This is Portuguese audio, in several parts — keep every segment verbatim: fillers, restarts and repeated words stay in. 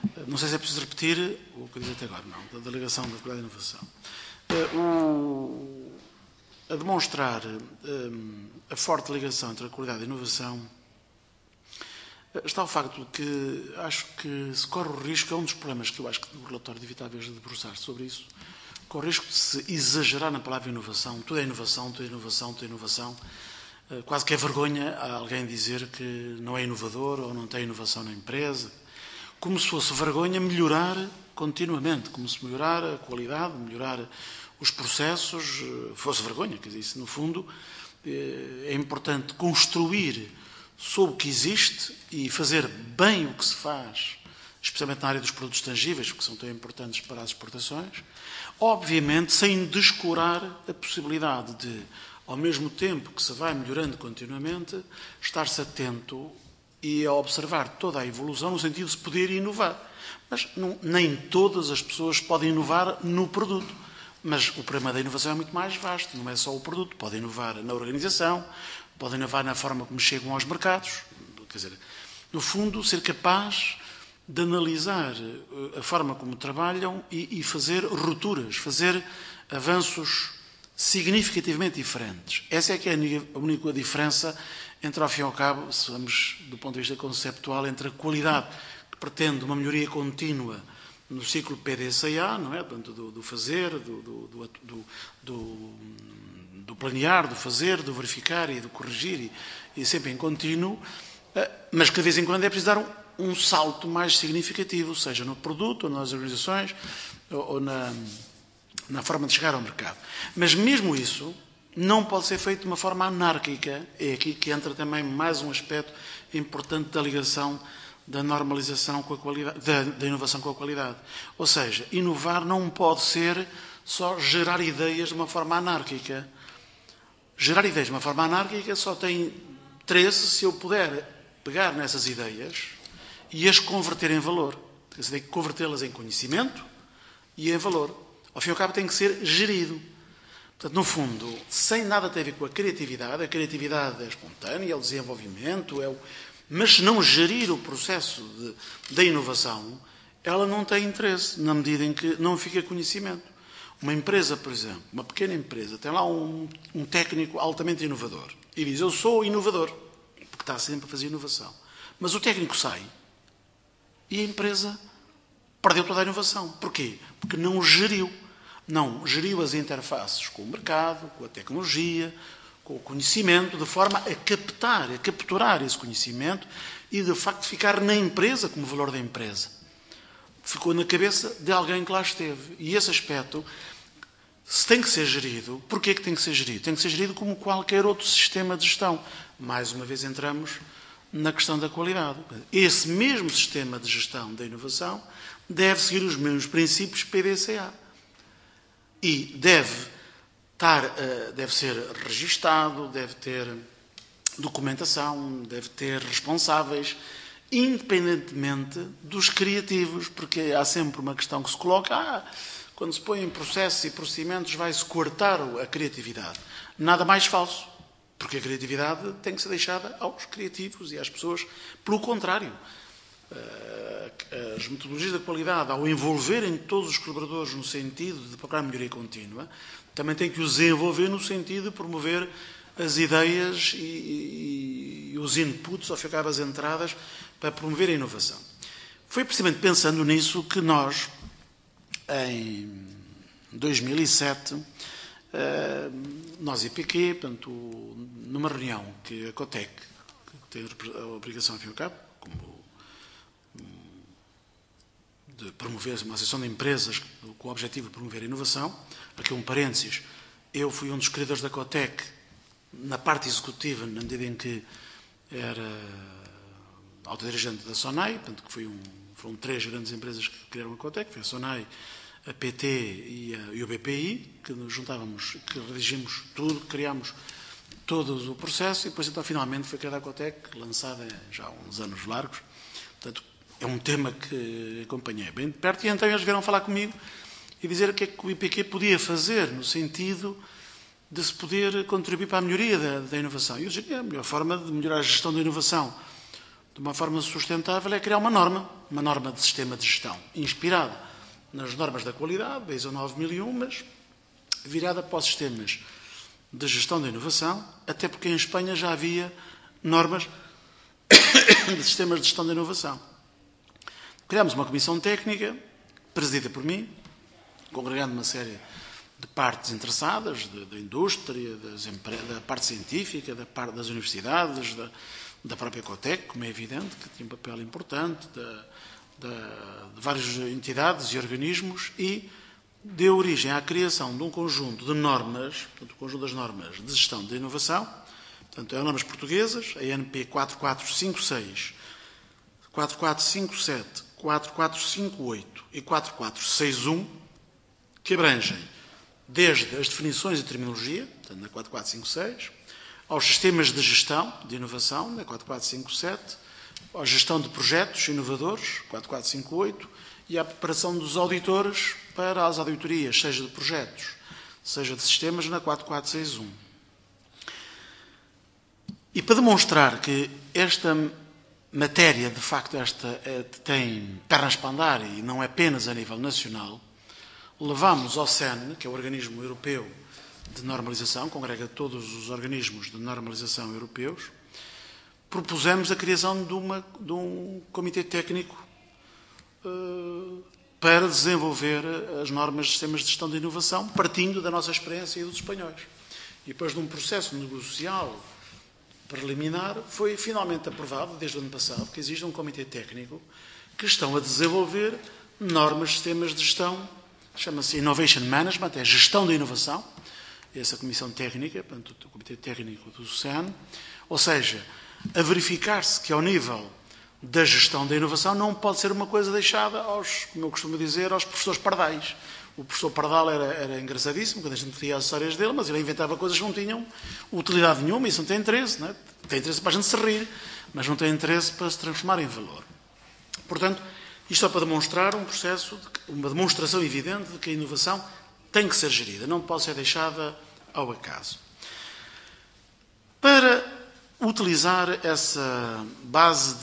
Não sei se é preciso repetir o que eu disse até agora, não, da delegação da qualidade e inovação. O, a demonstrar um, a forte ligação entre a qualidade e a inovação está o facto de que acho que se corre o risco, é um dos problemas que eu acho que o relatório devia talvez debruçar sobre isso, corre o risco de se exagerar na palavra inovação. Tudo é inovação, tudo é inovação, tudo é inovação. Quase que é vergonha a alguém dizer que não é inovador ou não tem inovação na empresa. Como se fosse vergonha melhorar continuamente, como se melhorar a qualidade, melhorar os processos, fosse vergonha. Quer dizer, isso, no fundo, é importante construir sobre o que existe e fazer bem o que se faz, especialmente na área dos produtos tangíveis, que são tão importantes para as exportações, obviamente sem descurar a possibilidade de, ao mesmo tempo que se vai melhorando continuamente, estar-se atento e a observar toda a evolução no sentido de se poder inovar. Mas não, nem todas as pessoas podem inovar no produto. Mas o problema da inovação é muito mais vasto, não é só o produto. Podem inovar na organização, podem inovar na forma como chegam aos mercados. Quer dizer, no fundo, ser capaz de analisar a forma como trabalham e, e fazer rupturas, fazer avanços significativamente diferentes. Essa é que é a única diferença entre, ao fim e ao cabo, se vamos do ponto de vista conceptual, entre a qualidade que pretende uma melhoria contínua no ciclo P D C A, não é? Do, do fazer, do, do, do, do, do planear, do fazer, do verificar e do corrigir, e, e sempre em contínuo, mas que de vez em quando é preciso dar um, um salto mais significativo, seja no produto, ou nas organizações, ou, ou na, na forma de chegar ao mercado. Mas mesmo isso não pode ser feito de uma forma anárquica. É aqui que entra também mais um aspecto importante da ligação da normalização com a qualidade, da, da inovação com a qualidade. Ou seja, inovar não pode ser só gerar ideias de uma forma anárquica. Gerar ideias de uma forma anárquica só tem interesse se eu puder pegar nessas ideias e as converter em valor. Quer dizer, tem que convertê-las em conhecimento e em valor. Ao fim e ao cabo tem que ser gerido. Portanto, no fundo, sem nada ter a ver com a criatividade, a criatividade é espontânea, é o desenvolvimento, é o... mas se não gerir o processo de, da inovação, ela não tem interesse, na medida em que não fica conhecimento. Uma empresa, por exemplo, uma pequena empresa, tem lá um, um técnico altamente inovador e diz, eu sou inovador, porque está sempre a fazer inovação. Mas o técnico sai e a empresa perdeu toda a inovação. Porquê? Porque não geriu. Não geriu as interfaces com o mercado, com a tecnologia, com o conhecimento, de forma a captar, a capturar esse conhecimento e, de facto, ficar na empresa como valor da empresa. Ficou na cabeça de alguém que lá esteve. E esse aspecto, se tem que ser gerido, porquê é que tem que ser gerido? Tem que ser gerido como qualquer outro sistema de gestão. Mais uma vez entramos na questão da qualidade. Esse mesmo sistema de gestão da inovação deve seguir os mesmos princípios P D C A. E deve, estar, deve ser registado, deve ter documentação, deve ter responsáveis, independentemente dos criativos, porque há sempre uma questão que se coloca, ah, quando se põe em processos e procedimentos vai-se coartar a criatividade. Nada mais falso, porque a criatividade tem que ser deixada aos criativos e às pessoas. Pelo contrário, as metodologias da qualidade, ao envolverem todos os colaboradores no sentido de procurar melhoria contínua, também têm que os envolver no sentido de promover as ideias e, e, e os inputs, ao ficar as entradas, para promover a inovação. Foi precisamente pensando nisso que nós, em dois mil e sete, nós e P Q, portanto, numa reunião que a Cotec, que tem a obrigação, ao fim e ao cabo, como de promover uma associação de empresas com o objetivo de promover a inovação. Aqui um parênteses, eu fui um dos criadores da Cotec na parte executiva, na medida em que era autodirigente da SONAI, portanto, que foi um, foram três grandes empresas que criaram a Cotec, foi a SONAI, a P T e, a, e o B P I, que nos juntávamos, que redigimos tudo, criámos todo o processo e depois, então, finalmente foi criada a Cotec, lançada já há uns anos largos. Portanto, é um tema que acompanhei bem de perto e então eles vieram falar comigo e dizer o que é que o I P Q podia fazer no sentido de se poder contribuir para a melhoria da, da inovação. E eu dizia, a melhor forma de melhorar a gestão da inovação de uma forma sustentável, é criar uma norma, uma norma de sistema de gestão, inspirada nas normas da qualidade, da ISO nove mil e um, mas virada para os sistemas de gestão da inovação, até porque em Espanha já havia normas de sistemas de gestão da inovação. Criámos uma comissão técnica, presidida por mim, congregando uma série de partes interessadas, da indústria, das empre... da parte científica, da parte das universidades, da, da própria Cotec, como é evidente, que tinha um papel importante, da, da, de várias entidades e organismos, e deu origem à criação de um conjunto de normas, portanto, o conjunto das normas de gestão da inovação, portanto, as normas portuguesas, a N P quatro quatro cinco seis, quatro quatro cinco sete, quatro quatro cinco oito e quatro quatro seis um, que abrangem desde as definições e terminologia, portanto, na quatro quatro cinco seis, aos sistemas de gestão de inovação, na quatro quatro cinco sete, à gestão de projetos inovadores, quatro quatro cinco oito, e à preparação dos auditores para as auditorias, seja de projetos, seja de sistemas, na quatro quatro seis um. E para demonstrar que esta matéria, de facto, esta tem pernas para andar e não é apenas a nível nacional, levámos ao C E N, que é o organismo europeu de normalização, congrega todos os organismos de normalização europeus, propusemos a criação de, uma, de um comitê técnico uh, para desenvolver as normas de sistemas de gestão de inovação, partindo da nossa experiência e dos espanhóis. E depois de um processo negocial preliminar, foi finalmente aprovado, desde o ano passado, que existe um comitê técnico que estão a desenvolver normas de sistemas de gestão, chama-se Innovation Management, é gestão da inovação, essa comissão técnica, portanto, o comitê técnico do C E N, ou seja, a verificar-se que ao nível da gestão da inovação não pode ser uma coisa deixada aos, como eu costumo dizer, aos professores pardais. O professor Pardal era, era engraçadíssimo, quando a gente via as histórias dele, mas ele inventava coisas que não tinham utilidade nenhuma, isso não tem interesse, não é? Tem interesse para a gente se rir, mas não tem interesse para se transformar em valor. Portanto, isto é para demonstrar um processo, uma demonstração evidente de que a inovação tem que ser gerida, não pode ser deixada ao acaso. Para utilizar essa base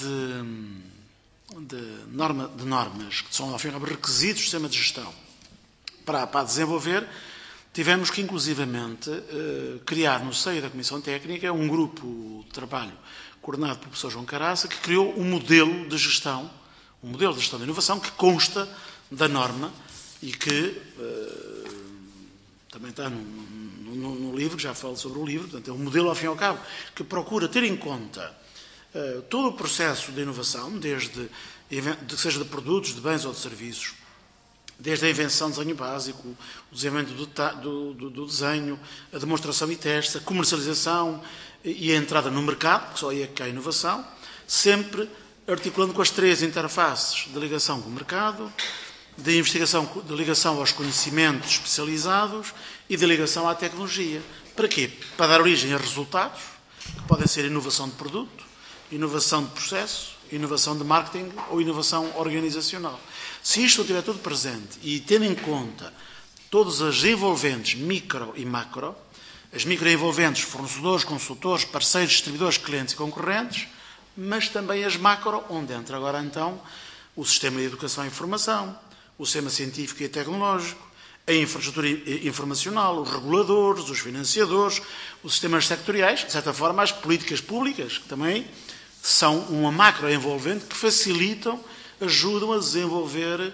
de, de, norma, de normas, que são, ao fim e ao cabo, requisitos do sistema de gestão, para, para desenvolver, tivemos que, inclusivamente, eh, criar no seio da Comissão Técnica um grupo de trabalho coordenado pelo professor João Caraça, que criou um modelo de gestão, um modelo de gestão de inovação que consta da norma e que eh, também está no, no, no livro, já falo sobre o livro, portanto é um modelo, ao fim e ao cabo, que procura ter em conta eh, todo o processo de inovação, desde, de, seja de produtos, de bens ou de serviços, desde a invenção do desenho básico, o desenvolvimento do, do, do desenho, a demonstração e teste, a comercialização e a entrada no mercado, que só aí é que há inovação, sempre articulando com as três interfaces de ligação com o mercado, de investigação, de ligação aos conhecimentos especializados e de ligação à tecnologia. Para quê? Para dar origem a resultados, que podem ser inovação de produto, inovação de processo, inovação de marketing ou inovação organizacional. Se isto estiver tudo presente e tendo em conta todas as envolventes micro e macro, as microenvolventes, fornecedores, consultores, parceiros, distribuidores, clientes e concorrentes, mas também as macro, onde entra agora então o sistema de educação e informação, o sistema científico e tecnológico, a infraestrutura informacional, os reguladores, os financiadores, os sistemas sectoriais, de certa forma as políticas públicas, que também são uma macroenvolvente que facilitam, ajudam a desenvolver uh,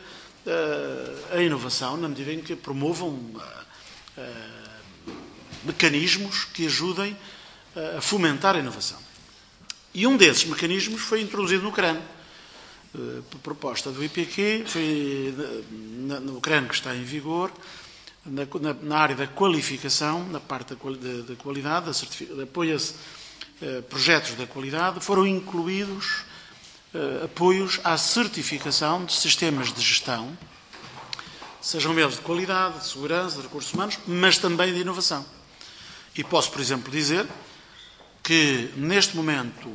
a inovação, na medida em que promovam uh, uh, mecanismos que ajudem uh, a fomentar a inovação. E um desses mecanismos foi introduzido no CRAN, uh, por proposta do I P Q, foi na, no CRAN que está em vigor, na, na, na área da qualificação, na parte da, da, da qualidade, da apoia-se uh, projetos da qualidade, foram incluídos uh, apoios à certificação de sistemas de gestão, sejam eles de qualidade, de segurança, de recursos humanos, mas também de inovação. E posso, por exemplo, dizer que, neste momento,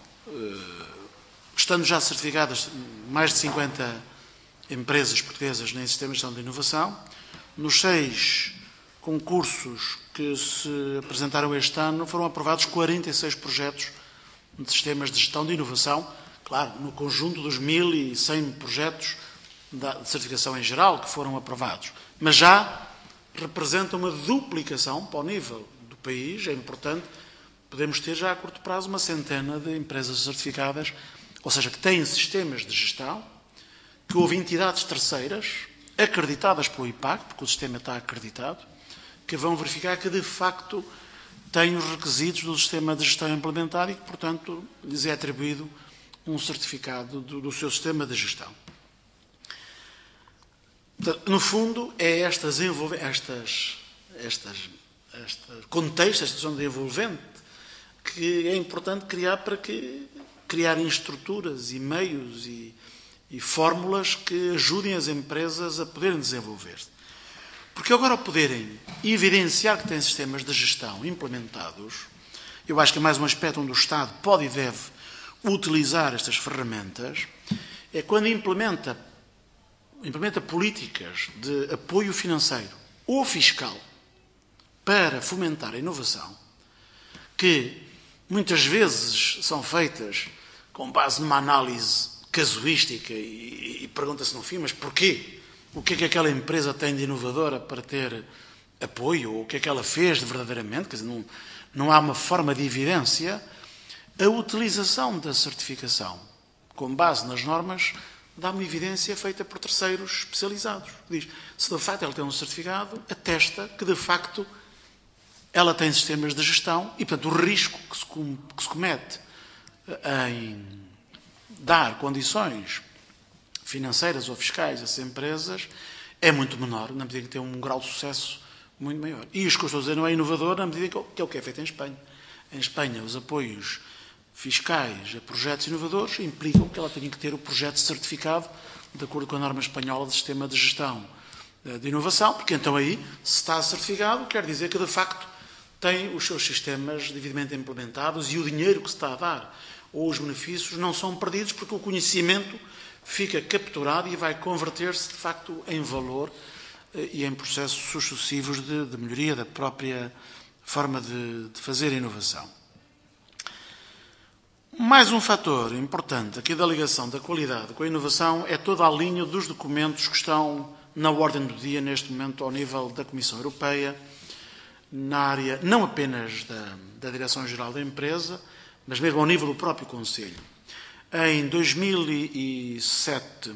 estando já certificadas mais de cinquenta empresas portuguesas em sistemas de gestão de inovação, nos seis concursos que se apresentaram este ano, foram aprovados quarenta e seis projetos de sistemas de gestão de inovação claro, no conjunto dos mil e cem projetos de certificação em geral que foram aprovados, mas já representa uma duplicação para o nível do país. É importante, podemos ter já a curto prazo uma centena de empresas certificadas, ou seja, que têm sistemas de gestão, que houve entidades terceiras, acreditadas pelo I P A C, porque o sistema está acreditado, que vão verificar que de facto têm os requisitos do sistema de gestão implementado e que, portanto, lhes é atribuído um certificado do, do seu sistema de gestão. No fundo, é estas, estas, estas, este contexto, esta situação de envolvente, que é importante criar para que criarem estruturas e meios e, e fórmulas que ajudem as empresas a poderem desenvolver-se. Porque agora, ao poderem evidenciar que têm sistemas de gestão implementados, eu acho que é mais um aspecto onde o Estado pode e deve utilizar estas ferramentas, é quando implementa implementa políticas de apoio financeiro ou fiscal para fomentar a inovação, que muitas vezes são feitas com base numa análise casuística e, e pergunta-se no fim, mas porquê? O que é que aquela empresa tem de inovadora para ter apoio? Ou o que é que ela fez de verdadeiramente? Quer dizer, não, não há uma forma de evidência. A utilização da certificação com base nas normas dá uma evidência feita por terceiros especializados. Diz, se de facto ela tem um certificado, atesta que de facto ela tem sistemas de gestão e, portanto, o risco que se, que se comete em dar condições financeiras ou fiscais a essas empresas é muito menor, na medida que tem um grau de sucesso muito maior. E isto que eu estou a dizer não é inovador, na medida que é o que é feito em Espanha. Em Espanha, os apoios fiscais a projetos inovadores implicam que ela tenha que ter o projeto certificado de acordo com a norma espanhola do sistema de gestão de inovação, porque então aí, se está certificado, quer dizer que de facto tem os seus sistemas devidamente implementados e o dinheiro que se está a dar ou os benefícios não são perdidos porque o conhecimento fica capturado e vai converter-se de facto em valor e em processos sucessivos de, de melhoria da própria forma de, de fazer a inovação. Mais um fator importante aqui da ligação da qualidade com a inovação é toda a linha dos documentos que estão na ordem do dia neste momento ao nível da Comissão Europeia, na área não apenas da, da Direção-Geral da Empresa, mas mesmo ao nível do próprio Conselho. Em dois mil e sete,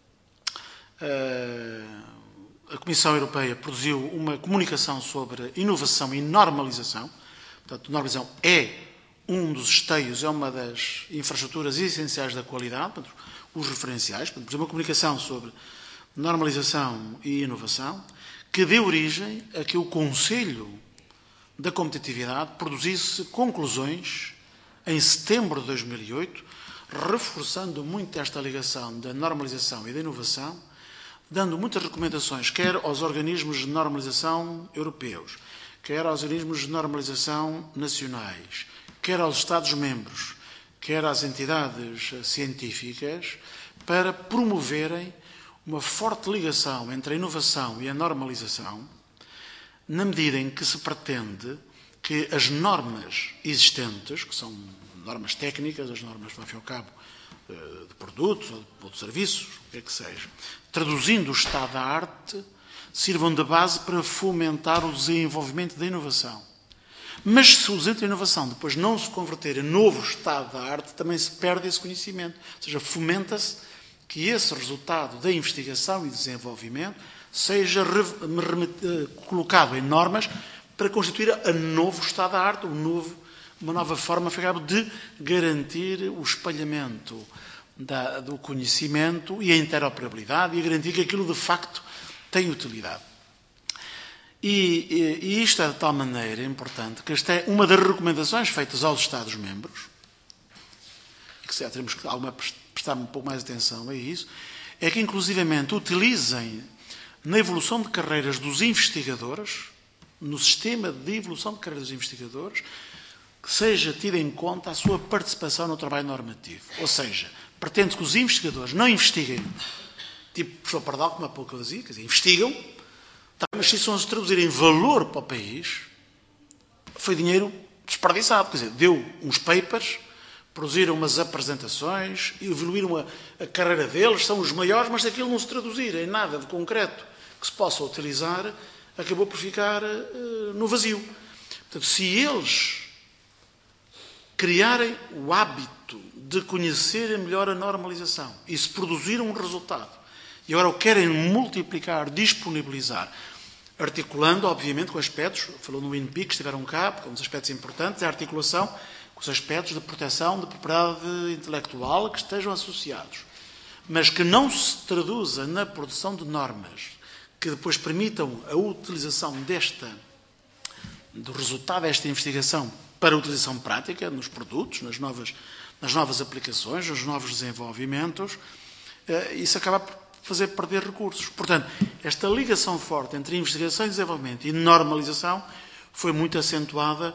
a Comissão Europeia produziu uma comunicação sobre inovação e normalização. Portanto, normalização é um dos esteios, é uma das infraestruturas essenciais da qualidade, portanto, os referenciais. Portanto, uma comunicação sobre normalização e inovação, que deu origem a que o Conselho da Competitividade produzisse conclusões em setembro de dois mil e oito, reforçando muito esta ligação da normalização e da inovação, dando muitas recomendações, quer aos organismos de normalização europeus, quer aos organismos de normalização nacionais, quer aos Estados-membros, quer às entidades científicas, para promoverem uma forte ligação entre a inovação e a normalização, na medida em que se pretende que as normas existentes, que são normas técnicas, as normas, ao fim e ao cabo, de produtos ou de serviços, o que é que seja, traduzindo o estado da arte, sirvam de base para fomentar o desenvolvimento da inovação. Mas se o desenvolvimento da inovação depois não se converter em novo estado da arte, também se perde esse conhecimento. Ou seja, fomenta-se que esse resultado da investigação e desenvolvimento seja colocado em normas para constituir a novo estado da arte, um novo, uma nova forma de garantir o espalhamento da, do conhecimento e a interoperabilidade e a garantir que aquilo de facto tem utilidade. E, e, e isto é de tal maneira importante que esta é uma das recomendações feitas aos Estados-membros, e que se temos que alguma, prestar um pouco mais atenção a isso, é que inclusivamente utilizem na evolução de carreiras dos investigadores, no sistema de evolução de carreiras dos investigadores, que seja tida em conta a sua participação no trabalho normativo. Ou seja, pretende que os investigadores não investiguem, tipo o professor Pardal, como há pouco eu dizia, quer dizer, investigam, tá, mas se isso não se traduzir em valor para o país, foi dinheiro desperdiçado. Quer dizer, deu uns papers, produziram umas apresentações, evoluíram a, a carreira deles, são os maiores, mas se aquilo não se traduzir em nada de concreto que se possa utilizar, acabou por ficar uh, no vazio. Portanto, se eles criarem o hábito de conhecerem melhor a normalização e se produzir um resultado, e agora o querem multiplicar, disponibilizar, articulando, obviamente, com aspectos, falou no I N P I, que estiveram cá, porque um dos aspectos importantes é a articulação com os aspectos de proteção de propriedade intelectual que estejam associados, mas que não se traduza na produção de normas que depois permitam a utilização desta, do resultado desta investigação para a utilização prática nos produtos, nas novas, nas novas aplicações, nos novos desenvolvimentos, isso acaba por fazer perder recursos. Portanto, esta ligação forte entre investigação e desenvolvimento e normalização foi muito acentuada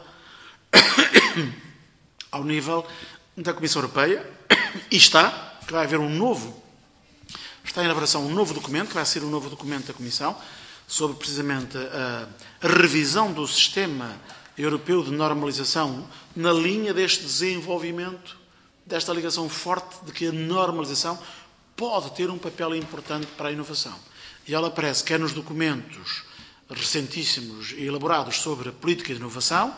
ao nível da Comissão Europeia e está, que vai haver um novo, está em elaboração um novo documento, que vai ser um novo documento da Comissão, sobre precisamente a, a revisão do sistema europeu de normalização na linha deste desenvolvimento, desta ligação forte de que a normalização pode ter um papel importante para a inovação. E ela aparece quer nos documentos recentíssimos e elaborados sobre a política de inovação,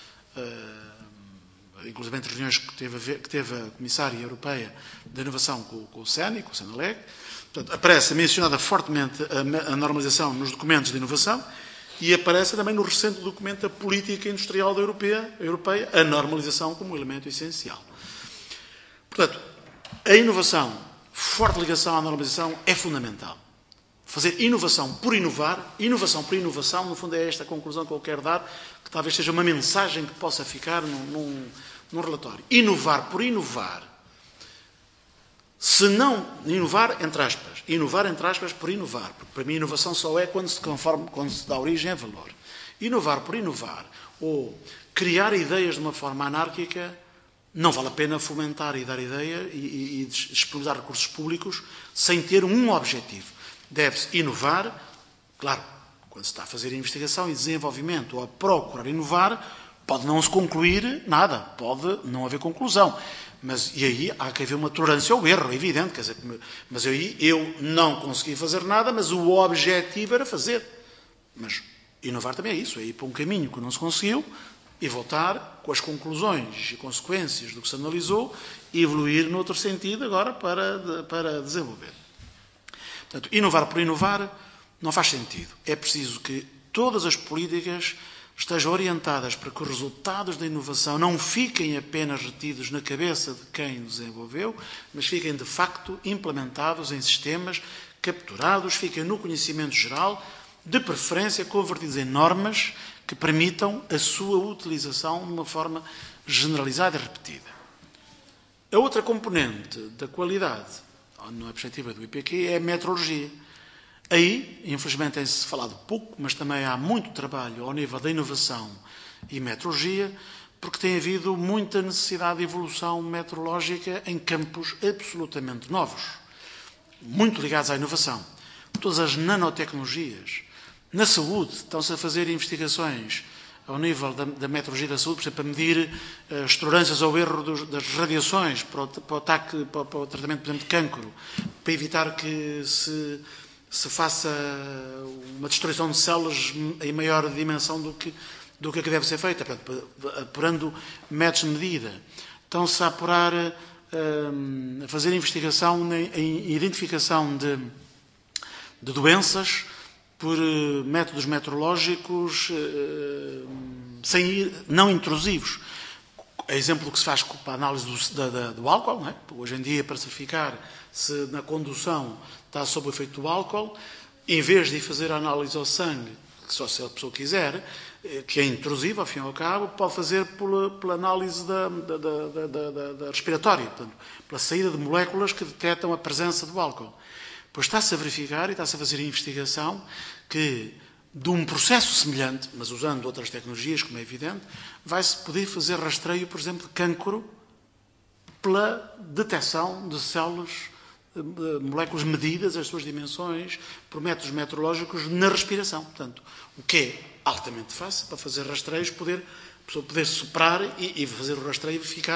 uh, inclusive entre reuniões que teve, a ver, que teve a Comissária Europeia da Inovação com, com o SENI, com o SENELEC. Portanto, aparece mencionada fortemente a, a normalização nos documentos de inovação e aparece também no recente documento da Política Industrial da Europeia, Europeia a normalização como elemento essencial. Portanto, a inovação, forte ligação à normalização, é fundamental. Fazer inovação por inovar, inovação por inovação, no fundo é esta a conclusão que eu quero dar, que talvez seja uma mensagem que possa ficar num, num, num relatório. Inovar por inovar, se não inovar, entre aspas, inovar, entre aspas, por inovar, porque para mim inovação só é quando se, conforme, quando se dá origem a valor. Inovar por inovar, ou criar ideias de uma forma anárquica, não vale a pena fomentar e dar ideia e, e, e disponibilizar recursos públicos sem ter um objetivo. Deve-se inovar, claro, quando se está a fazer investigação e desenvolvimento ou a procurar inovar, pode não se concluir nada, pode não haver conclusão. Mas, e aí há que haver uma tolerância ao erro, é evidente. Quer dizer, mas aí eu não consegui fazer nada, mas o objetivo era fazer. Mas inovar também é isso, é ir para um caminho que não se conseguiu e voltar com as conclusões e consequências do que se analisou e evoluir noutro sentido agora para, para desenvolver. Portanto, inovar por inovar não faz sentido. É preciso que todas as políticas estejam orientadas para que os resultados da inovação não fiquem apenas retidos na cabeça de quem desenvolveu, mas fiquem de facto implementados em sistemas, capturados, fiquem no conhecimento geral, de preferência convertidos em normas que permitam a sua utilização de uma forma generalizada e repetida. A outra componente da qualidade, na perspectiva do I P Q, é a metrologia. Aí, infelizmente, tem-se falado pouco, mas também há muito trabalho ao nível da inovação e metrologia, porque tem havido muita necessidade de evolução metrológica em campos absolutamente novos, muito ligados à inovação. Todas as nanotecnologias. Na saúde, estão-se a fazer investigações ao nível da, da metrologia da saúde, por exemplo, para medir uh, as tolerâncias ao erro dos, das radiações para o, para o ataque, para, para o tratamento, por exemplo, de cancro, para evitar que se... se faça uma destruição de células em maior dimensão do que, do que deve ser feita, portanto, apurando métodos de medida. Estão-se a apurar, a fazer investigação em identificação de, de doenças por métodos metrológicos sem ir, não intrusivos. É exemplo do que se faz para a análise do, da, da, do álcool, não é? Hoje em dia, para certificar se na condução está sob o efeito do álcool, em vez de fazer a análise ao sangue, que só se a pessoa quiser, que é intrusiva, ao fim e ao cabo, pode fazer pela, pela análise da, da, da, da, da, da respiratória, portanto, pela saída de moléculas que detectam a presença do álcool. Pois está-se a verificar e está-se a fazer a investigação que, de um processo semelhante, mas usando outras tecnologias, como é evidente, vai-se poder fazer rastreio, por exemplo, de cancro pela detecção de células, moléculas medidas, as suas dimensões, por métodos metrológicos na respiração. Portanto, o que é altamente fácil para fazer rastreios, poder, a pessoa poder soprar e, e fazer o rastreio e verificar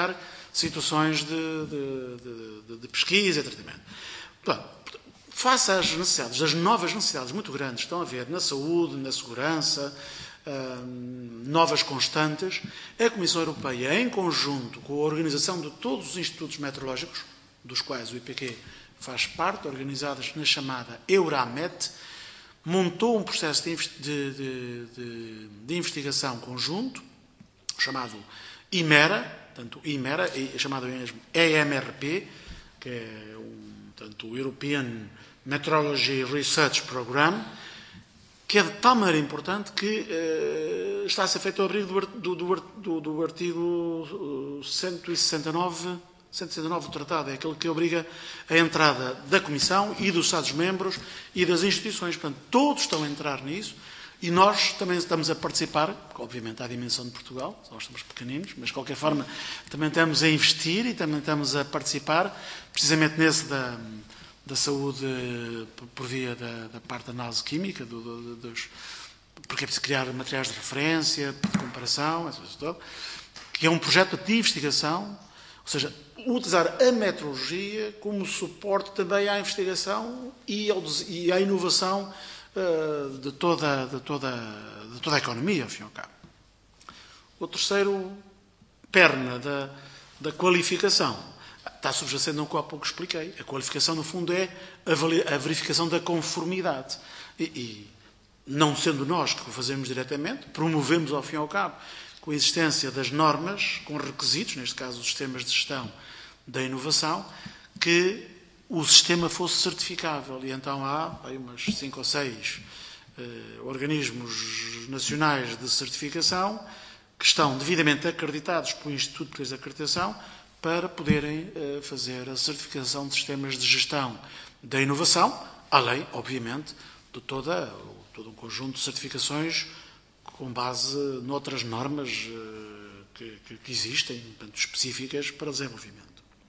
situações de, de, de, de pesquisa e tratamento. Portanto, face às necessidades, das novas necessidades muito grandes que estão a haver na saúde, na segurança, hum, novas constantes, a Comissão Europeia, em conjunto com a organização de todos os institutos meteorológicos, dos quais o I P Q faz parte, organizadas na chamada Euramet, montou um processo de, de, de, de investigação conjunto, chamado IMERA, portanto, IMERA, chamado mesmo E M R P, que é um, portanto, o European Meteorology Research Program, que é de tal maneira importante que eh, está a ser feito ao abrigo do, do, do, do artigo cento e sessenta e nove do Tratado, é aquele que obriga a entrada da Comissão e dos Estados-membros e das instituições. Portanto, todos estão a entrar nisso e nós também estamos a participar, porque obviamente há a dimensão de Portugal, nós somos pequeninos, mas de qualquer forma também estamos a investir e também estamos a participar, precisamente nesse da, da saúde por via da, da parte da análise química, do, do, dos, porque é preciso criar materiais de referência, de comparação, essa coisa toda, que é um projeto de investigação, ou seja, utilizar a meteorologia como suporte também à investigação e, ao, e à inovação uh, de, toda, de, toda, de toda a economia, ao fim e ao cabo. O terceiro perna da, da qualificação está subjacente ao que há pouco expliquei. A qualificação, no fundo, é a, a verificação da conformidade. E, e, não sendo nós que o fazemos diretamente, promovemos, ao fim e ao cabo, com a existência das normas, com requisitos, neste caso os sistemas de gestão da inovação, que o sistema fosse certificável. E então há aí umas cinco ou seis eh, organismos nacionais de certificação que estão devidamente acreditados pelo Instituto de Acreditação para poderem eh, fazer a certificação de sistemas de gestão da inovação, além, obviamente, de toda, todo um conjunto de certificações com base noutras normas eh, que, que, que existem, portanto, específicas para desenvolvimento.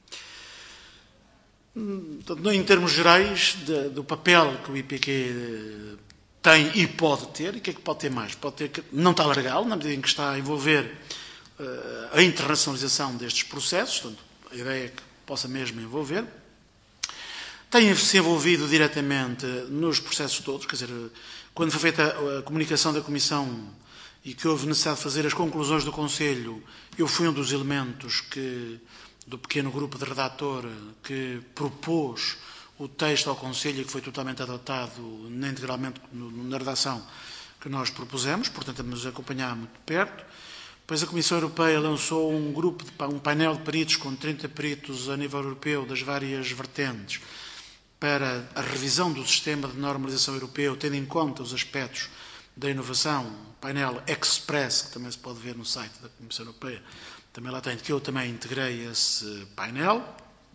Portanto, em termos gerais, de, do papel que o I P Q tem e pode ter, e o que é que pode ter mais? Pode ter que não está largá-lo, na medida em que está a envolver uh, a internacionalização destes processos, portanto, a ideia é que possa mesmo envolver. Tem-se envolvido diretamente nos processos todos, quer dizer, quando foi feita a, a comunicação da Comissão e que houve necessidade de fazer as conclusões do Conselho, eu fui um dos elementos que, do pequeno grupo de redator que propôs o texto ao Conselho e que foi totalmente adotado integralmente na redação que nós propusemos, portanto, estamos a acompanhar muito de perto. Depois a Comissão Europeia lançou um grupo, de, um painel de peritos com trinta peritos a nível europeu das várias vertentes para a revisão do sistema de normalização europeu, tendo em conta os aspectos da inovação, um painel Express, que também se pode ver no site da Comissão Europeia, também lá tem, que eu também integrei esse painel.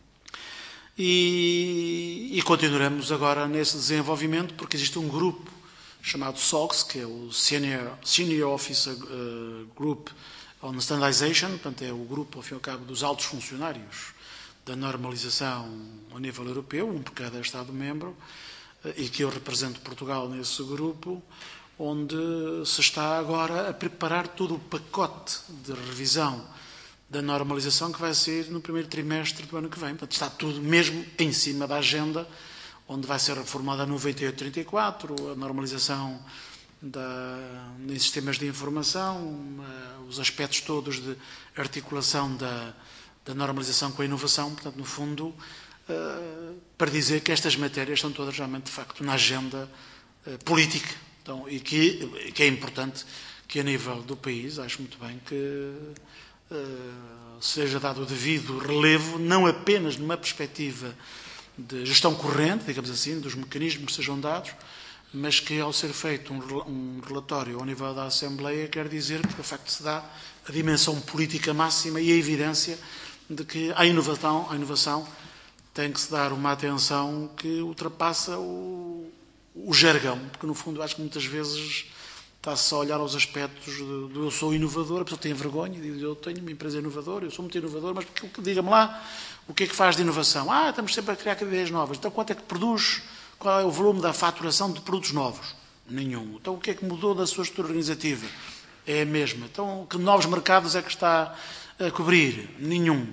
E, e continuaremos agora nesse desenvolvimento, porque existe um grupo chamado S O X, que é o Senior, Senior Officer uh, Group on Standardization, portanto é o grupo, ao fim e ao cabo, dos altos funcionários da normalização a nível europeu, um por cada Estado-membro, uh, e que eu represento Portugal nesse grupo, onde se está agora a preparar todo o pacote de revisão da normalização que vai ser no primeiro trimestre do ano que vem. Portanto, está tudo mesmo em cima da agenda, onde vai ser reformada a noventa e oito trinta e quatro, a normalização da, em sistemas de informação, os aspectos todos de articulação da, da normalização com a inovação. Portanto, no fundo, para dizer que estas matérias estão todas realmente, de facto, na agenda política. Então, e que, que é importante que, a nível do país, acho muito bem que Uh, seja dado o devido relevo, não apenas numa perspectiva de gestão corrente, digamos assim, dos mecanismos que sejam dados, mas que, ao ser feito um, um relatório ao nível da Assembleia, quer dizer que, de facto, se dá a dimensão política máxima e a evidência de que a inovação, a inovação tem que se dar uma atenção que ultrapassa o, o jargão, porque, no fundo, acho que muitas vezes está-se a olhar aos aspectos do, do eu sou inovador, a pessoa tem vergonha e diz eu tenho uma empresa inovadora, eu sou muito inovador, mas diga-me lá o que é que faz de inovação. Ah, estamos sempre a criar ideias novas. Então quanto é que produz? Qual é o volume da faturação de produtos novos? Nenhum. Então o que é que mudou da sua estrutura organizativa? É a mesma. Então que novos mercados é que está a cobrir? Nenhum.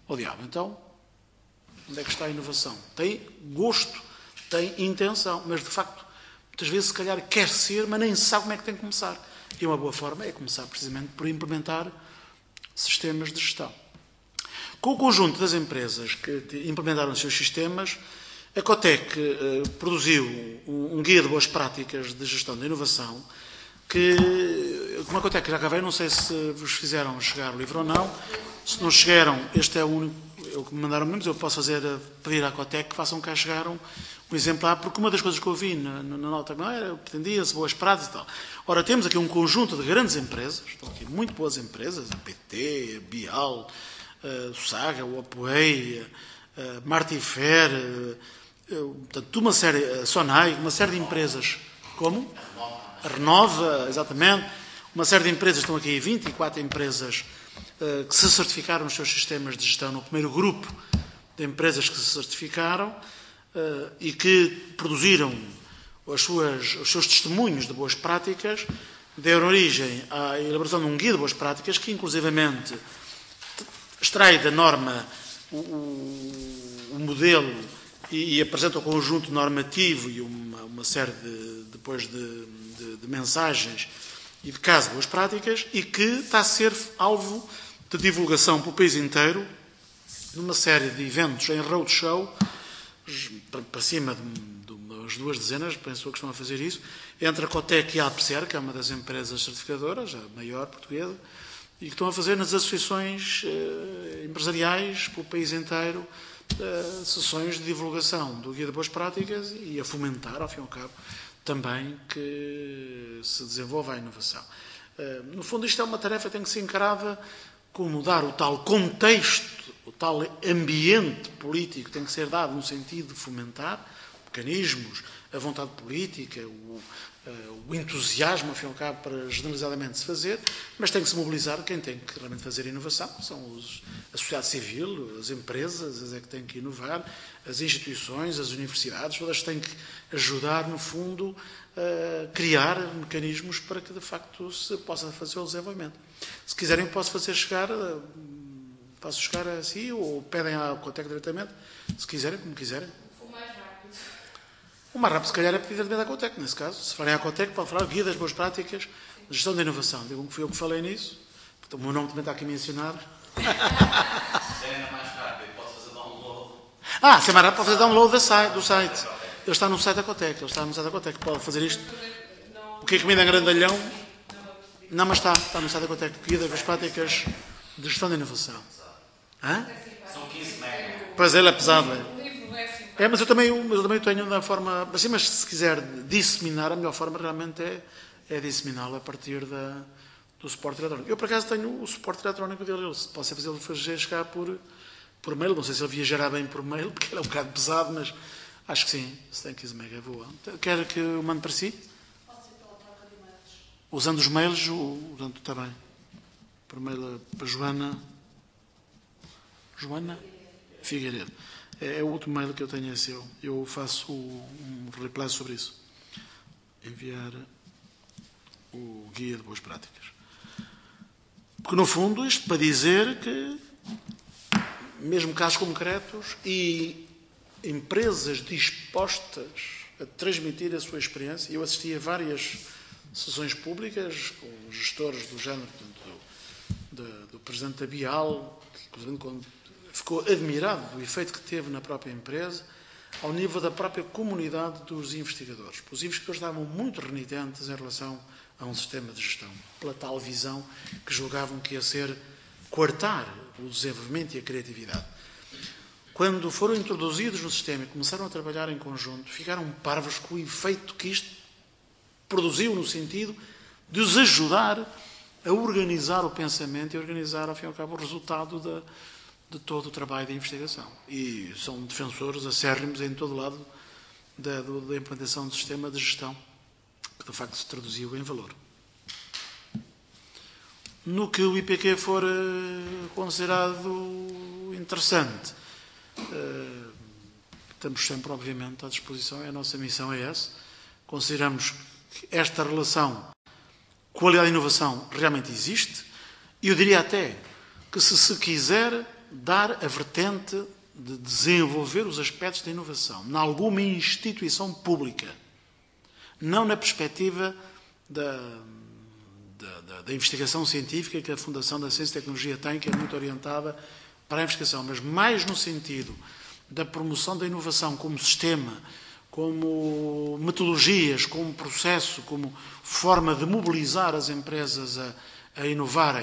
Oh diabo, então, onde é que está a inovação? Tem gosto, tem intenção, mas de facto, muitas vezes se calhar quer ser, mas nem sabe como é que tem que começar. E uma boa forma é começar precisamente por implementar sistemas de gestão. Com o conjunto das empresas que implementaram os seus sistemas, a Cotec eh, produziu um, um guia de boas práticas de gestão da inovação que, como a Cotec já cá veio, não sei se vos fizeram chegar o livro ou não. Se não chegaram, este é o único eu que me mandaram mesmo, eu posso fazer, pedir à Cotec que façam cá chegar um, um exemplar, porque uma das coisas que eu vi na, na nota não era, pretendia-se boas práticas e tal. Ora, temos aqui um conjunto de grandes empresas, estão aqui muito boas empresas, a P T, a Bial, a Saga, o Apoei, a Martifer, portanto, uma série, a Sonai, uma série de empresas. Como? A Renova, exatamente. Uma série de empresas, estão aqui vinte e quatro empresas que se certificaram nos seus sistemas de gestão, no primeiro grupo de empresas que se certificaram e que produziram as suas, os seus testemunhos de boas práticas, deram origem à elaboração de um guia de boas práticas que, inclusivamente, extrai da norma o, o, o modelo e, e apresenta o conjunto normativo e uma, uma série de, depois de, de, de mensagens e de casos de boas práticas, e que está a ser alvo de divulgação pelo país inteiro numa série de eventos em roadshow, para cima de umas duas dezenas, penso que estão a fazer isso, entre a Cotec e a APSER, que é uma das empresas certificadoras, a maior portuguesa, e que estão a fazer nas associações eh, empresariais pelo país inteiro eh, sessões de divulgação do Guia de Boas Práticas e a fomentar, ao fim e ao cabo, também que se desenvolva a inovação. Eh, no fundo, isto é uma tarefa que tem que ser encarada como dar o tal contexto, o tal ambiente político tem que ser dado no sentido de fomentar mecanismos, a vontade política, o, uh, o entusiasmo, ao fim e ao cabo, para generalizadamente se fazer, mas tem que se mobilizar quem tem que realmente fazer inovação, são os, a sociedade civil, as empresas, as é que têm que inovar, as instituições, as universidades, todas têm que ajudar, no fundo, a criar mecanismos para que, de facto, se possa fazer o desenvolvimento. Se quiserem, posso fazer chegar, faço chegar assim, ou pedem à Cotec diretamente, se quiserem, como quiserem. O mais rápido. O mais rápido, se calhar, é pedir diretamente à Cotec, nesse caso. Se forem à Cotec, pode falar guia das boas práticas de gestão da inovação. Digam que fui eu que falei nisso. Portanto, o meu nome também está aqui mencionado. Se é ainda mais rápido, pode fazer download. Ah, se é mais rápido, pode fazer download do site. Do site. Ele está no site da Cotec. Ele está no site da Cotec. Pode fazer isto. O que é comida em grandalhão? Não, mas está. Está no site da Cotec. Guia das boas práticas de gestão da inovação. Hã? São quinze megas. Pois ele é pesado. É, O livro é assim. é mas, eu também, mas eu também tenho da forma... Assim, mas se quiser disseminar, a melhor forma realmente é, é disseminá-lo a partir da, do suporte eletrónico. Eu, por acaso, tenho o suporte eletrónico dele. Eu posso fazê-lo fazer chegar por, por mail. Não sei se ele viajará bem por mail, porque ele é um bocado pesado, mas acho que sim. Se tem quinze megas, é boa. Quer que eu mande para si? Pode ser pela troca de e-mails. Usando os mails, o, portanto, está bem. Por mail para Joana... Joana Figueiredo. É, é o último mail que eu tenho, é seu. Eu faço um reply sobre isso. Enviar o guia de boas práticas. Porque, no fundo, isto para dizer que, mesmo casos concretos e empresas dispostas a transmitir a sua experiência, eu assisti a várias sessões públicas com gestores do género, portanto, do, do, do presidente da Bial, inclusive quando ficou admirado do efeito que teve na própria empresa, ao nível da própria comunidade dos investigadores. Os investigadores estavam muito renitentes em relação a um sistema de gestão, pela tal visão que julgavam que ia ser coartar o desenvolvimento e a criatividade. Quando foram introduzidos no sistema e começaram a trabalhar em conjunto, ficaram parvos com o efeito que isto produziu no sentido de os ajudar a organizar o pensamento e organizar, ao fim e ao cabo, o resultado da de todo o trabalho de investigação. E são defensores acérrimos em todo o lado da, da implantação do sistema de gestão, que de facto se traduziu em valor. No que o I P Q for uh, considerado interessante, uh, estamos sempre, obviamente, à disposição, a nossa missão é essa. Consideramos que esta relação qualidade e inovação realmente existe, e eu diria até que, se se quiser, dar a vertente de desenvolver os aspectos da inovação em alguma instituição pública, não na perspectiva da, da, da, da investigação científica que a Fundação da Ciência e Tecnologia tem, que é muito orientada para a investigação, mas mais no sentido da promoção da inovação como sistema, como metodologias, como processo, como forma de mobilizar as empresas a, a inovarem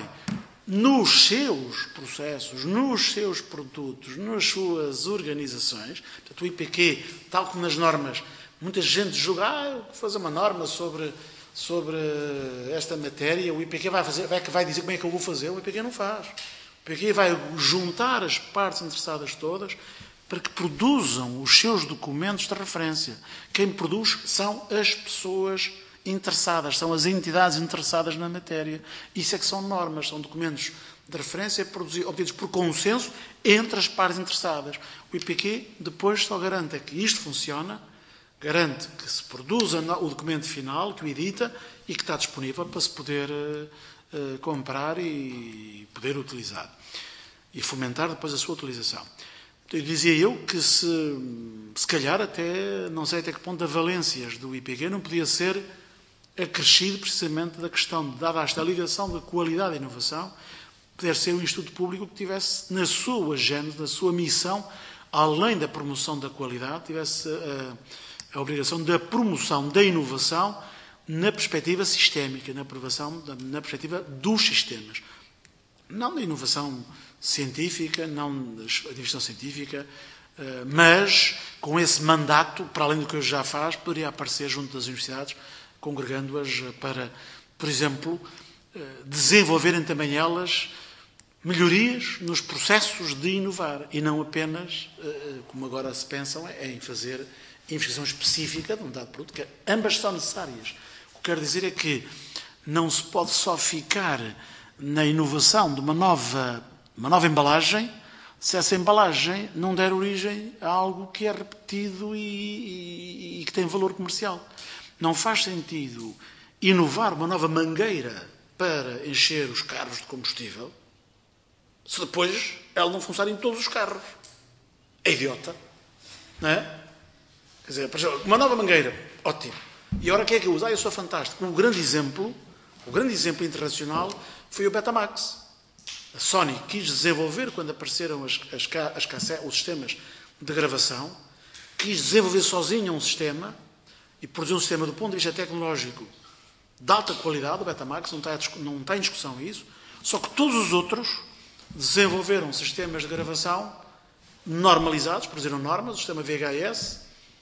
nos seus processos, nos seus produtos, nas suas organizações. Portanto, o I P Q, tal como nas normas, muita gente julga, ah, eu vou fazer uma norma sobre, sobre esta matéria, o I P Q vai, fazer, vai, vai dizer como é que eu vou fazer, o I P Q não faz. O I P Q vai juntar as partes interessadas todas para que produzam os seus documentos de referência. Quem produz são as pessoas interessadas, são as entidades interessadas na matéria. Isso é que são normas, são documentos de referência produzidos, obtidos por consenso entre as partes interessadas. O I P Q depois só garante é que isto funciona, garante que se produza o documento final, que o edita e que está disponível para se poder uh, uh, comprar e poder utilizar. E fomentar depois a sua utilização. Eu dizia eu que se, se calhar até, não sei até que ponto, a valências do I P Q não podia ser acrescido precisamente da questão de, dada esta ligação da qualidade e inovação, poder ser um instituto público que tivesse na sua agenda, na sua missão, além da promoção da qualidade, tivesse a, a obrigação da promoção da inovação na perspectiva sistémica, na, aprovação, na perspectiva dos sistemas. Não da inovação científica, não da investigação científica, mas com esse mandato, para além do que hoje já faz, poderia aparecer junto das universidades, congregando-as para, por exemplo, desenvolverem também elas melhorias nos processos de inovar e não apenas, como agora se pensam, em fazer investigação específica de um dado produto, que ambas são necessárias. O que quero dizer é que não se pode só ficar na inovação de uma nova, uma nova embalagem se essa embalagem não der origem a algo que é repetido e, e, e que tem valor comercial. Não faz sentido inovar uma nova mangueira para encher os carros de combustível se depois ela não funcionar em todos os carros. É idiota. Não é? Quer dizer, uma nova mangueira, ótimo. E agora quem é que usa? Ah, eu sou fantástico. O grande exemplo, o grande exemplo internacional foi o Betamax. A Sony quis desenvolver, quando apareceram as, as, as cassete, os sistemas de gravação, quis desenvolver sozinha um sistema e produzir um sistema do ponto de vista tecnológico de alta qualidade. O Betamax, não está, não está em discussão isso, só que todos os outros desenvolveram sistemas de gravação normalizados, produziram normas, o sistema V H S,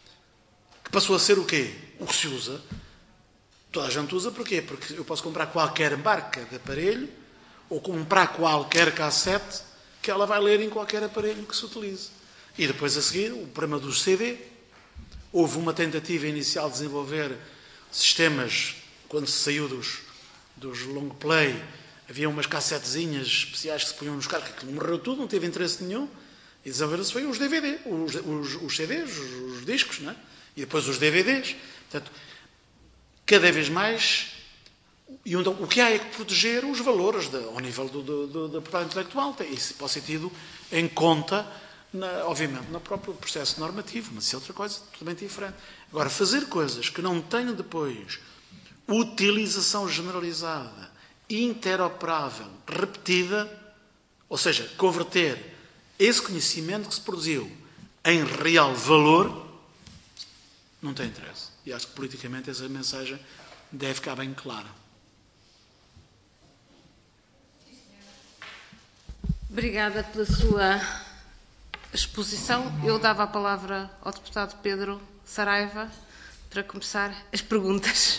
que passou a ser o quê? O que se usa. Toda a gente usa porquê? Porque eu posso comprar qualquer marca de aparelho ou comprar qualquer cassete que ela vai ler em qualquer aparelho que se utilize. E depois a seguir, o problema dos C D. Houve uma tentativa inicial de desenvolver sistemas, quando se saiu dos, dos long play, havia umas cassetezinhas especiais que se punham nos carros, que morreu tudo, não teve interesse nenhum, e desenvolveram-se foi os D V D, os, os, os C Ds, os, os discos, não é? E depois os D V Ds. Portanto, cada vez mais, e então, o que há é que proteger os valores de, ao nível do, do, do, da propriedade intelectual. Isso pode ser tido em conta, na, obviamente, no próprio processo normativo, mas isso é outra coisa totalmente diferente. Agora, fazer coisas que não tenham depois utilização generalizada, interoperável, repetida, ou seja, converter esse conhecimento que se produziu em real valor, não tem interesse. E acho que politicamente essa mensagem deve ficar bem clara. Obrigada pela sua exposição. Eu dava a palavra ao deputado Pedro Saraiva para começar as perguntas.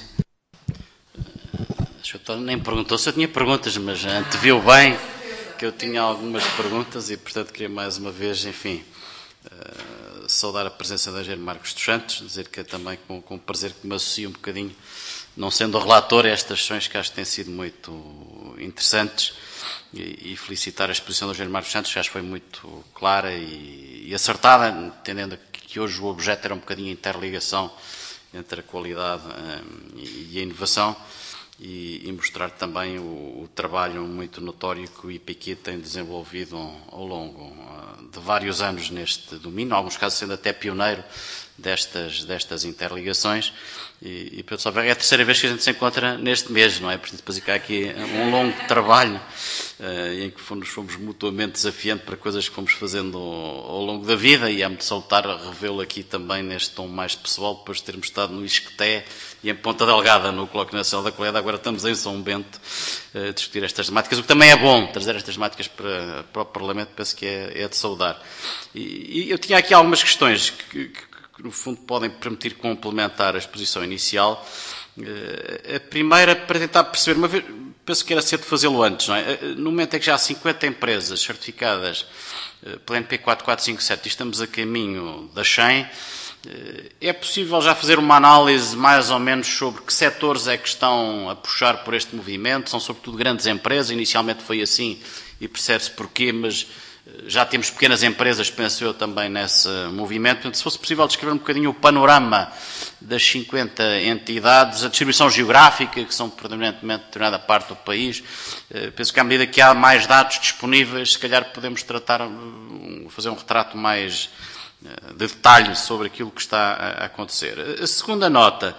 Nem perguntou se eu tinha perguntas, mas anteviu bem que eu tinha algumas perguntas e, portanto, queria mais uma vez, enfim, uh, saudar a presença da engenheira Marcos dos Santos, dizer que é também com, com prazer que me associo um bocadinho, não sendo relator, a estas sessões que acho que têm sido muito interessantes, e, e felicitar a exposição da engenheira Marcos dos Santos, que acho que foi muito clara e, e acertada, entendendo que hoje o objeto era um bocadinho a interligação entre a qualidade um, e a inovação. e, e mostrar também o, o trabalho muito notório que o I P Q tem desenvolvido ao longo de vários anos neste domínio, em alguns casos sendo até pioneiro destas, destas interligações. E, e portanto, é a terceira vez que a gente se encontra neste mês, não é? Portanto, depois há aqui um longo trabalho uh, em que fomos, fomos mutuamente desafiando para coisas que fomos fazendo ao, ao longo da vida, e é-me de salutar revê-lo aqui também neste tom mais pessoal, depois de termos estado no Isqueté e em Ponta Delgada, no Colóquio Nacional da Qualidade. Agora estamos em São Bento uh, a discutir estas temáticas, o que também é bom, trazer estas temáticas para, para o Parlamento, penso que é, é de saudar. E, e eu tinha aqui algumas questões que, que que no fundo podem permitir complementar a exposição inicial. A primeira, para tentar perceber, uma vez, penso que era cedo fazê-lo antes, não é? No momento em que já há cinquenta empresas certificadas pela N P quatro quatro cinco sete e estamos a caminho da cem, é possível já fazer uma análise mais ou menos sobre que setores é que estão a puxar por este movimento? São sobretudo grandes empresas, inicialmente foi assim e percebe-se porquê, mas já temos pequenas empresas, penso eu, também nesse movimento. Portanto, se fosse possível descrever um bocadinho o panorama das cinquenta entidades, a distribuição geográfica, que são predominantemente de determinada parte do país, penso que à medida que há mais dados disponíveis, se calhar podemos tratar, fazer um retrato mais de detalhe sobre aquilo que está a acontecer. A segunda nota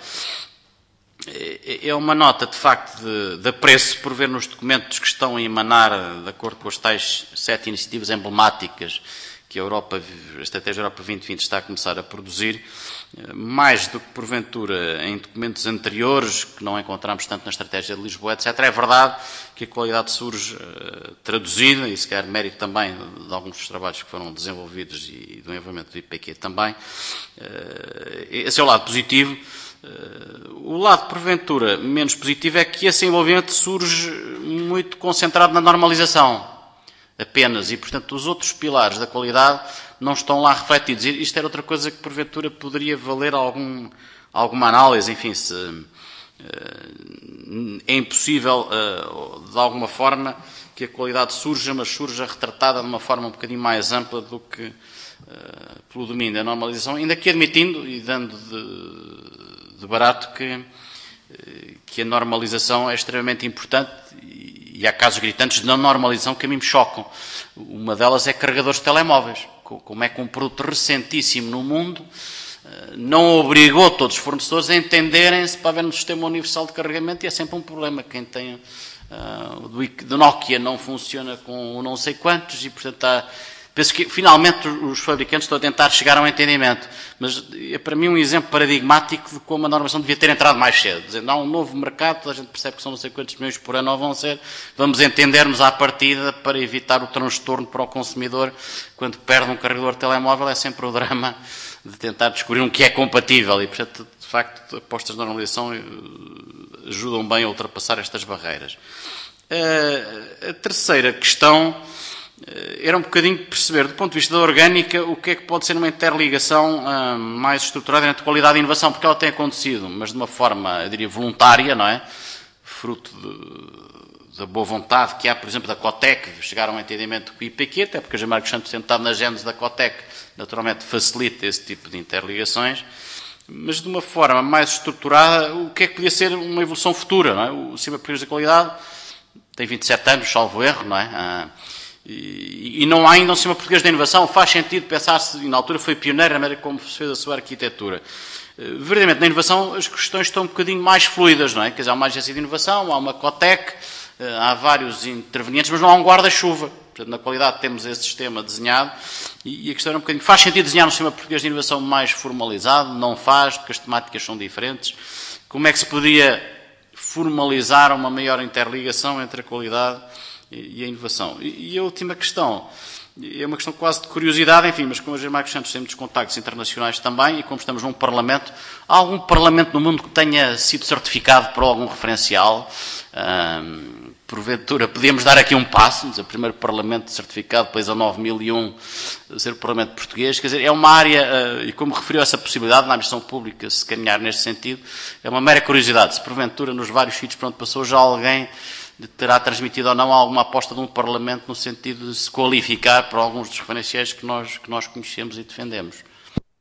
é uma nota, de facto, de, de apreço por ver nos documentos que estão a emanar, de acordo com as tais sete iniciativas emblemáticas que a, Europa, a Estratégia Europa vinte vinte está a começar a produzir, mais do que porventura em documentos anteriores, que não encontramos tanto na Estratégia de Lisboa, etcétera. É verdade que a qualidade surge uh, traduzida, e se quer mérito também de alguns dos trabalhos que foram desenvolvidos e do envolvimento do I P Q também. Uh, esse é o lado positivo. Uh, o lado, porventura, menos positivo é que esse envolvimento surge muito concentrado na normalização, apenas, e, portanto, os outros pilares da qualidade não estão lá refletidos. E isto era outra coisa que, porventura, poderia valer algum, alguma análise. Enfim, se uh, é impossível, uh, de alguma forma, que a qualidade surja, mas surja retratada de uma forma um bocadinho mais ampla do que uh, pelo domínio da normalização, ainda que admitindo e dando de, de barato que, uh, que a normalização é extremamente importante. E há casos gritantes de não normalização que a mim me chocam. Uma delas é carregadores de telemóveis. Como é que um produto recentíssimo no mundo não obrigou todos os fornecedores a entenderem-se para haver um sistema universal de carregamento, e é sempre um problema. Quem tem uh, do, do Nokia não funciona com não sei quantos, e portanto há, penso que finalmente os fabricantes estão a tentar chegar a um entendimento. Mas é para mim um exemplo paradigmático de como a normação devia ter entrado mais cedo. Dizendo, há um novo mercado, toda a gente percebe que são não sei quantos milhões por ano, ou vão ser, vamos entendermos à partida para evitar o transtorno para o consumidor. Quando perde um carregador de telemóvel é sempre o drama de tentar descobrir um que é compatível, e portanto, de facto, apostas de normalização ajudam bem a ultrapassar estas barreiras. A terceira questão era um bocadinho perceber, do ponto de vista da orgânica, o que é que pode ser uma interligação uh, mais estruturada entre qualidade e inovação, porque ela tem acontecido, mas de uma forma, eu diria, voluntária, não é? Fruto de, da boa vontade que há, por exemplo, da Cotec, chegar a um entendimento com o I P Q, até porque a Marcos Santos, sentado na gênese da Cotec, naturalmente facilita esse tipo de interligações, mas de uma forma mais estruturada, o que é que podia ser uma evolução futura, não é? O Sistema Português da Qualidade tem vinte e sete anos, salvo erro, não é? Uh, E, e não há ainda um sistema português de inovação. Faz sentido pensar-se, e na altura foi pioneiro na maneira como se fez a sua arquitetura. Verdadeiramente, na inovação, as questões estão um bocadinho mais fluidas, não é? Quer dizer, há uma agência de inovação, há uma Cotec, há vários intervenientes, mas não há um guarda-chuva. Portanto, na qualidade temos esse sistema desenhado, e a questão era um bocadinho, faz sentido desenhar um sistema português de inovação mais formalizado? Não faz, porque as temáticas são diferentes. Como é que se podia formalizar uma maior interligação entre a qualidade e a inovação? E a última questão é uma questão quase de curiosidade, enfim, mas como a Marcos Santos tem muitos contactos internacionais também, e como estamos num Parlamento, há algum Parlamento no mundo que tenha sido certificado por algum referencial? Hum, porventura, podíamos dar aqui um passo, o primeiro Parlamento certificado, depois a nove mil e um, ser o Parlamento português. Quer dizer, é uma área, e como referiu essa possibilidade na administração pública, se caminhar neste sentido, é uma mera curiosidade. Se porventura, nos vários sítios por onde passou, já alguém terá transmitido ou não alguma aposta de um Parlamento no sentido de se qualificar para alguns dos referenciais que nós, que nós conhecemos e defendemos.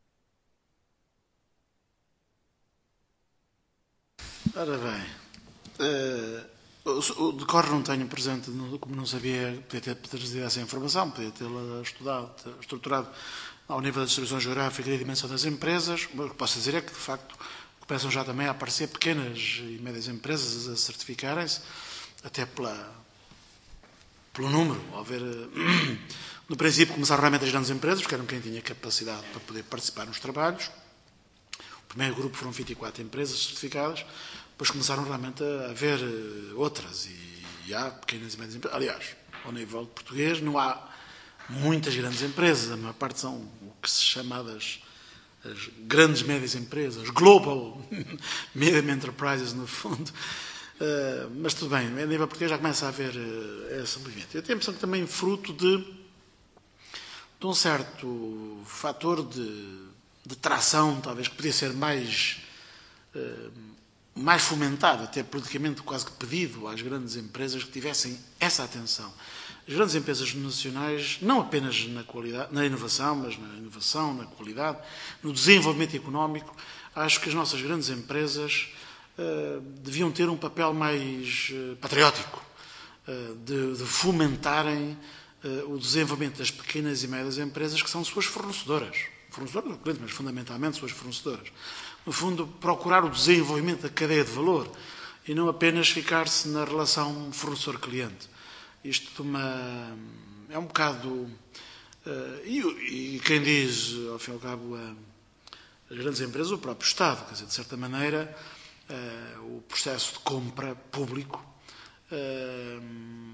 Ora bem, O decorre não tenho presente, como não sabia, podia ter trazido essa informação, podia tê-la estudado, estruturado ao nível da distribuição geográfica e da dimensão das empresas. O que posso dizer é que, de facto, começam já também a aparecer pequenas e médias empresas a certificarem-se, até pela, pelo número. Ao ver, no princípio, começaram realmente as grandes empresas, porque eram quem tinha capacidade para poder participar nos trabalhos. O primeiro grupo foram vinte e quatro empresas certificadas, depois começaram realmente a haver outras, e, e há pequenas e médias empresas. Aliás, ao nível português não há muitas grandes empresas, a maior parte são o que se chamadas as grandes médias empresas, global medium enterprises, no fundo. Uh, mas tudo bem, a nível português já começa a haver uh, esse movimento. Eu tenho a impressão que também fruto de, de um certo fator de, de tração, talvez, que podia ser mais, uh, mais fomentado, até politicamente quase que pedido às grandes empresas que tivessem essa atenção. As grandes empresas nacionais, não apenas na qualidade, na inovação, mas na inovação, na qualidade, no desenvolvimento económico, acho que as nossas grandes empresas uh, deviam ter um papel mais uh, patriótico, uh, de, de fomentarem uh, o desenvolvimento das pequenas e médias empresas que são suas fornecedoras. Fornecedoras do cliente, mas fundamentalmente suas fornecedoras. No fundo, procurar o desenvolvimento da cadeia de valor e não apenas ficar-se na relação fornecedor-cliente. Isto uma, é um bocado... Uh, e, e quem diz, ao fim e ao cabo, uh, as grandes empresas, o próprio Estado, quer dizer, de certa maneira, uh, o processo de compra público, uh,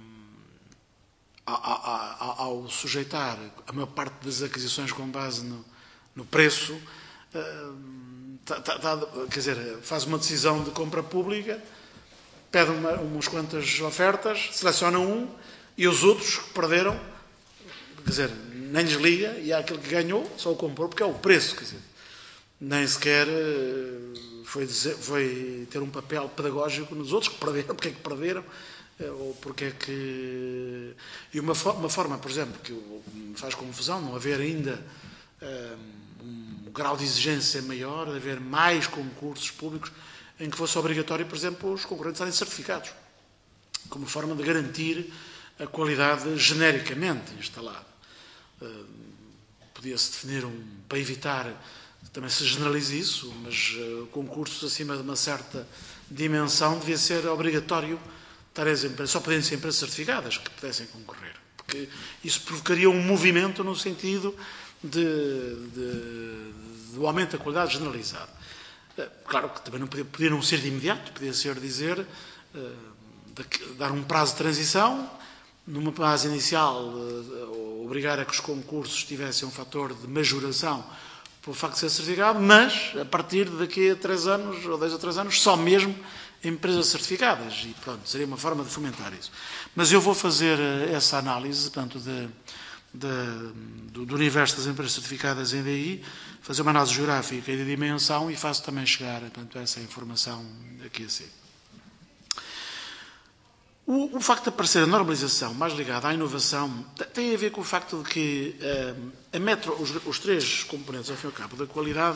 ao, ao, ao sujeitar a maior parte das aquisições com base no, no preço, uh, tá, tá, tá, quer dizer, faz uma decisão de compra pública, pede uma, umas quantas ofertas, seleciona um e os outros que perderam, quer dizer, nem lhes liga, e há aquele que ganhou, só o comprou porque é o preço, quer dizer, nem sequer foi, dizer, foi ter um papel pedagógico nos outros que perderam, porque é que perderam, ou porque é que... E uma, uma forma, por exemplo, que me faz confusão, não haver ainda um, um grau de exigência maior, de haver mais concursos públicos em que fosse obrigatório, por exemplo, os concorrentes serem certificados, como forma de garantir a qualidade genericamente instalada. Uh, Podia-se definir um, para evitar que também se generalize isso, mas uh, concursos acima de uma certa dimensão devia ser obrigatório estar as empresas, só podiam ser empresas certificadas que pudessem concorrer, porque isso provocaria um movimento no sentido de, de, do aumento da qualidade generalizada. Claro que também não podia, podia não ser de imediato, podia ser dizer, uh, de, dar um prazo de transição, numa fase inicial uh, obrigar a que os concursos tivessem um fator de majoração pelo facto de ser certificado, mas a partir de daqui a três anos, ou dois ou três anos, só mesmo empresas certificadas, e pronto, seria uma forma de fomentar isso. Mas eu vou fazer uh, essa análise, portanto, de, de, do, do universo das empresas certificadas em D I, fazer uma análise geográfica e de dimensão, e faço também chegar, portanto, essa informação aqui assim. O, o facto de aparecer a normalização mais ligada à inovação tem a ver com o facto de que uh, a metro, os, os três componentes, ao fim e ao cabo, da qualidade,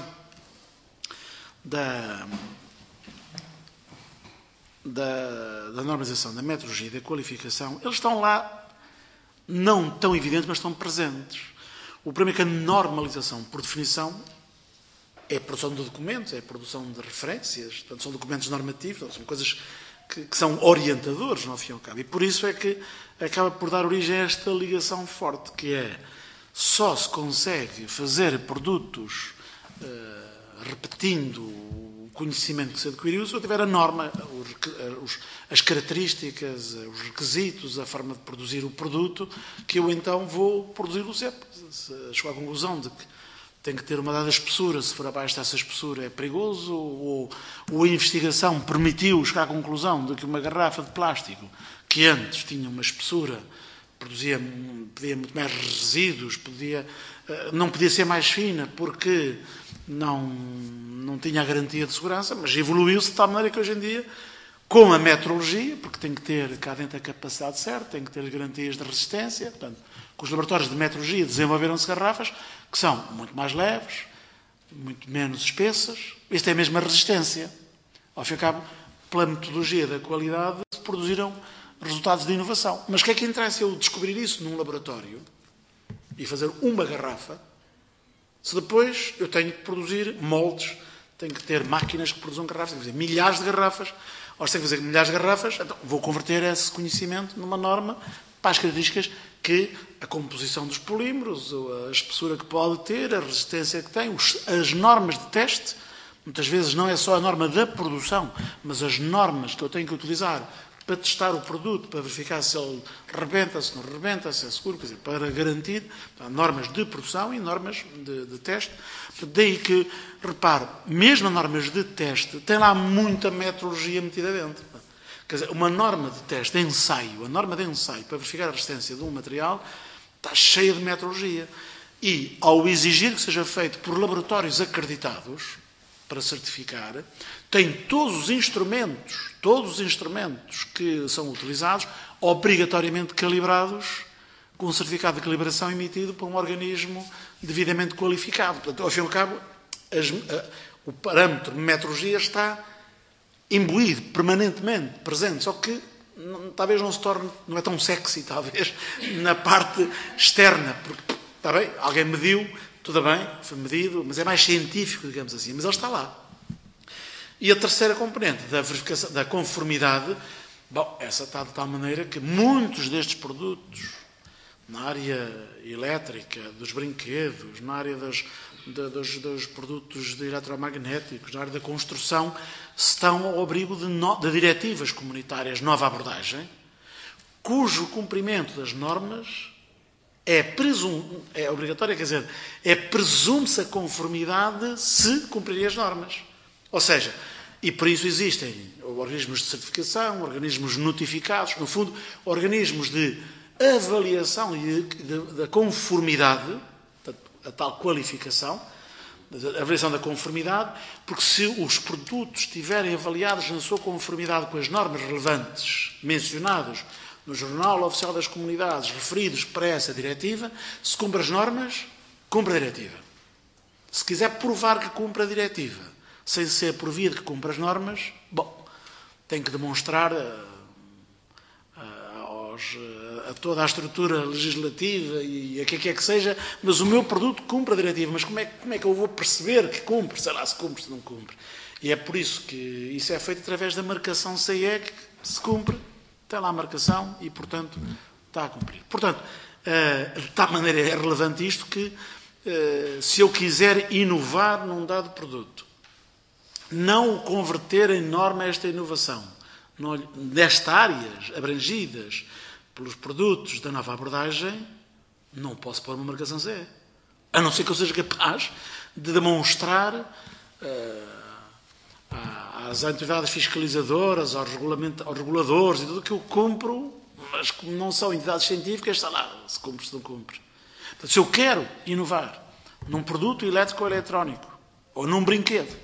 da, da, da normalização, da metrologia e da qualificação, eles estão lá, não tão evidentes, mas estão presentes. O problema é que a normalização, por definição, é a produção de documentos, é a produção de referências, portanto, são documentos normativos, portanto, são coisas que, que são orientadores, no fim e ao cabo. E por isso é que acaba por dar origem a esta ligação forte, que é só se consegue fazer produtos uh, repetindo o conhecimento que se adquiriu se eu tiver a norma, os, as características, os requisitos, a forma de produzir o produto, que eu então vou produzi-lo sempre. Chego à conclusão de que tem que ter uma dada espessura, se for abaixo dessa espessura é perigoso, ou, ou a investigação permitiu chegar à conclusão de que uma garrafa de plástico que antes tinha uma espessura, produzia, podia muito mais resíduos, podia, não podia ser mais fina porque não, não tinha a garantia de segurança, mas evoluiu-se de tal maneira que hoje em dia, com a metrologia, porque tem que ter cá dentro a capacidade certa, tem que ter as garantias de resistência, portanto, com os laboratórios de metrologia desenvolveram-se garrafas que são muito mais leves, muito menos espessas. Esta é a mesma resistência. Ao fim e ao cabo, pela metodologia da qualidade, se produziram resultados de inovação. Mas o que é que interessa eu descobrir isso num laboratório e fazer uma garrafa, se depois eu tenho que produzir moldes, tenho que ter máquinas que produzam garrafas, tenho que fazer milhares de garrafas, ou se tenho que fazer milhares de garrafas, então vou converter esse conhecimento numa norma para as características que a composição dos polímeros, a espessura que pode ter, a resistência que tem, as normas de teste. Muitas vezes não é só a norma da produção, mas as normas que eu tenho que utilizar para testar o produto, para verificar se ele rebenta, se não rebenta, se é seguro, quer dizer, para garantir normas de produção e normas de, de teste. Daí que, repare, mesmo as normas de teste, tem lá muita metrologia metida dentro. Quer dizer, uma norma de teste, de ensaio, a norma de ensaio para verificar a resistência de um material está cheia de metrologia. E, ao exigir que seja feito por laboratórios acreditados, para certificar, tem todos os instrumentos, todos os instrumentos que são utilizados, obrigatoriamente calibrados, com um certificado de calibração emitido por um organismo devidamente qualificado. Portanto, ao fim e ao cabo, as, a, o parâmetro de metrologia está imbuído, permanentemente presente, só que não, talvez não se torne, não é tão sexy, talvez, na parte externa, porque, está bem, alguém mediu, tudo bem, foi medido, mas é mais científico, digamos assim, mas ele está lá. E a terceira componente, da verificação, da conformidade, bom, essa está de tal maneira que muitos destes produtos, na área elétrica, dos brinquedos, na área das, de, dos, dos produtos de eletromagnéticos, na área da construção, estão ao abrigo de, no, de diretivas comunitárias nova abordagem, cujo cumprimento das normas é, presum, é obrigatório, quer dizer, é presume-se a conformidade se cumprirem as normas. Ou seja, e por isso existem organismos de certificação, organismos notificados, no fundo, organismos de avaliação da conformidade, a tal qualificação, a avaliação da conformidade, porque se os produtos estiverem avaliados na sua conformidade com as normas relevantes mencionadas no Jornal Oficial das Comunidades, referidos para essa diretiva, se cumpre as normas, cumpre a diretiva. Se quiser provar que cumpre a diretiva, sem ser por via de que cumpre as normas, bom, tem que demonstrar a, a, aos, a toda a estrutura legislativa e a que quer que seja, mas o meu produto cumpre a diretiva. Mas como é, como é que eu vou perceber que cumpre? Sei lá se cumpre, se não cumpre. E é por isso que isso é feito através da marcação C E, que se cumpre, tem lá a marcação e, portanto, está a cumprir. Portanto, de tal maneira é relevante isto que, se eu quiser inovar num dado produto, não o converter em norma esta inovação, nestas áreas abrangidas pelos produtos da nova abordagem, não posso pôr uma marcação C E. A não ser que eu seja capaz de demonstrar uh, às entidades fiscalizadoras, aos, aos reguladores e tudo que eu cumpro, mas como não são entidades científicas, está lá, se cumpre, se não cumpre. Portanto, se eu quero inovar num produto elétrico ou eletrónico, ou num brinquedo,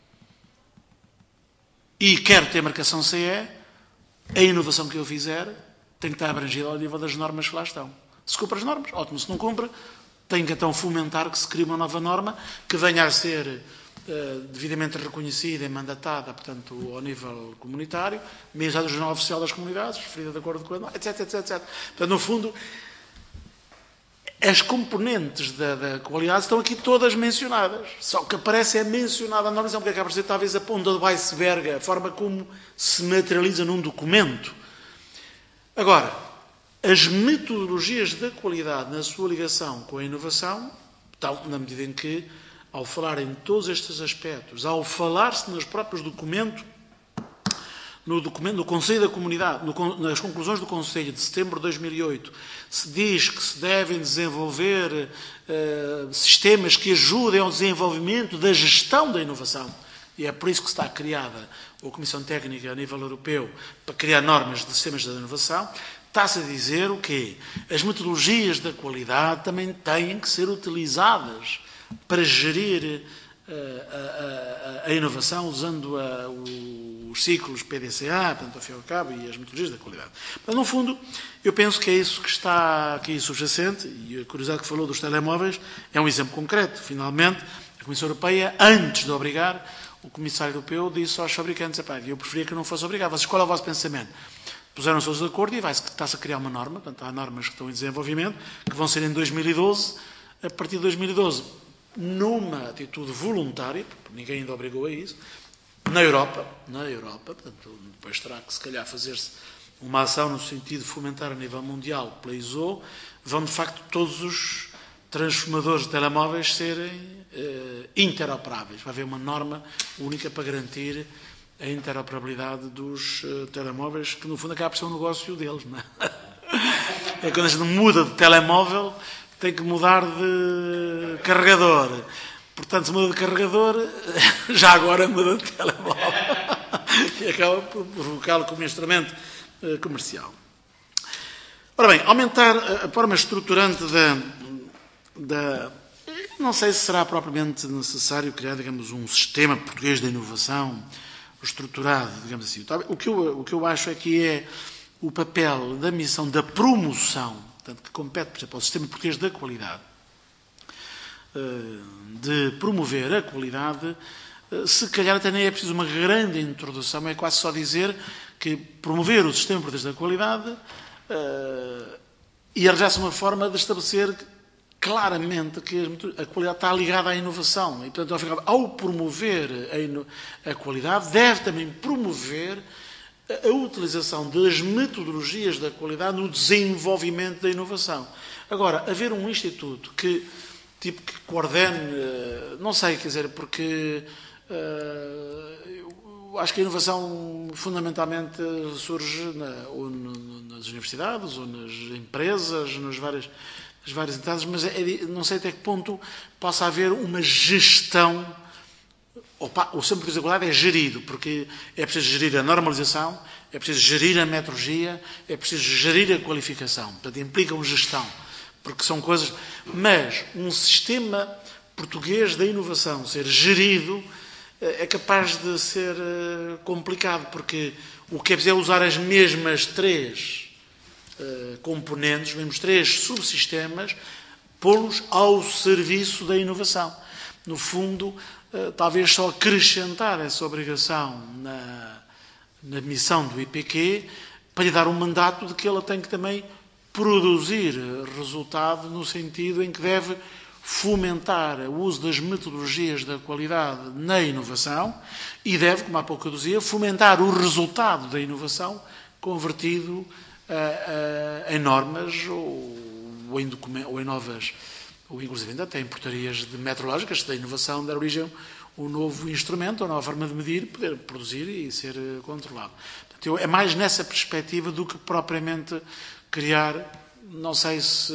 e quero ter marcação C E, a inovação que eu fizer tem que estar abrangida ao nível das normas que lá estão. Se cumpre as normas, ótimo. Se não cumpre, tenho que então fomentar que se crie uma nova norma que venha a ser uh, devidamente reconhecida e mandatada, portanto, ao nível comunitário, mesmo do Jornal Oficial das Comunidades, referida de acordo com a norma, etc, etc, etc. Portanto, no fundo, as componentes da, da qualidade estão aqui todas mencionadas. Só que aparece é mencionada a norma, porque acaba por ser talvez a ponta do iceberg, a forma como se materializa num documento. Agora, as metodologias da qualidade na sua ligação com a inovação estão na medida em que, ao falar em todos estes aspectos, ao falar-se nos próprios documentos, no documento do Conselho da Comunidade, no, nas conclusões do Conselho de setembro de dois mil e oito, se diz que se devem desenvolver uh, sistemas que ajudem ao desenvolvimento da gestão da inovação. E é por isso que está criada a Comissão Técnica a nível europeu para criar normas de sistemas de inovação. Está-se a dizer o quê? As metodologias da qualidade também têm que ser utilizadas para gerir uh, a, a, a inovação usando a, o, os ciclos P D C A, portanto, ao fim e ao cabo, e as metodologias da qualidade. Mas, no fundo, eu penso que é isso que está aqui subjacente, e a curiosidade que falou dos telemóveis é um exemplo concreto. Finalmente, a Comissão Europeia, antes de obrigar o Comissário Europeu disse aos fabricantes, epá, eu preferia que não fosse obrigado. Vocês, qual é o vosso pensamento? Puseram-se de acordo e vai-se, está-se a criar uma norma, portanto, há normas que estão em desenvolvimento, que vão ser em dois mil e doze, a partir de dois mil e doze, numa atitude voluntária, porque ninguém ainda obrigou a isso, na Europa, na Europa, portanto, depois terá que se calhar fazer-se uma ação no sentido de fomentar a nível mundial pela I S O, vão de facto todos os transformadores de telemóveis serem eh, interoperáveis. Vai haver uma norma única para garantir a interoperabilidade dos uh, telemóveis, que no fundo acaba por ser um negócio deles, não é? É quando a gente muda de telemóvel, tem que mudar de carregador. Portanto, se muda de carregador, já agora muda de telemóvel. E acaba por provocá-lo como instrumento uh, comercial. Ora bem, aumentar a forma estruturante da, da... Não sei se será propriamente necessário criar, digamos, um sistema português de inovação estruturado, digamos assim. O que, eu, o que eu acho é que é o papel da missão da promoção, portanto, que compete, por exemplo, ao sistema português da qualidade, de promover a qualidade, se calhar até nem é preciso uma grande introdução, é quase só dizer que promover o sistema português da qualidade e arranjar-se uma forma de estabelecer claramente que a qualidade está ligada à inovação. E, portanto, ao promover a, ino... a qualidade, deve também promover a utilização das metodologias da qualidade no desenvolvimento da inovação. Agora, haver um instituto que, tipo, que coordene, não sei, quer dizer, porque uh, acho que a inovação fundamentalmente surge na, ou nas universidades, ou nas empresas, nas várias... as várias entidades, mas é, não sei até que ponto possa haver uma gestão. Opa, o sempre de qualidade é gerido, porque é preciso gerir a normalização, é preciso gerir a metrologia, é preciso gerir a qualificação. Portanto, implicam gestão, porque são coisas... Mas um sistema português da inovação ser gerido é capaz de ser complicado, porque o que é preciso é usar as mesmas três componentes, os mesmos três subsistemas, pô-los ao serviço da inovação. No fundo, talvez só acrescentar essa obrigação na, na missão do I P Q para lhe dar um mandato de que ela tem que também produzir resultado no sentido em que deve fomentar o uso das metodologias da qualidade na inovação e deve, como há pouco eu dizia, fomentar o resultado da inovação convertido em normas ou, ou, em ou em novas, ou inclusive ainda até em portarias de metrológicas da inovação, dar origem a um novo instrumento, a uma nova forma de medir, poder produzir e ser controlado. Portanto, eu, é mais nessa perspectiva do que propriamente criar, não sei se,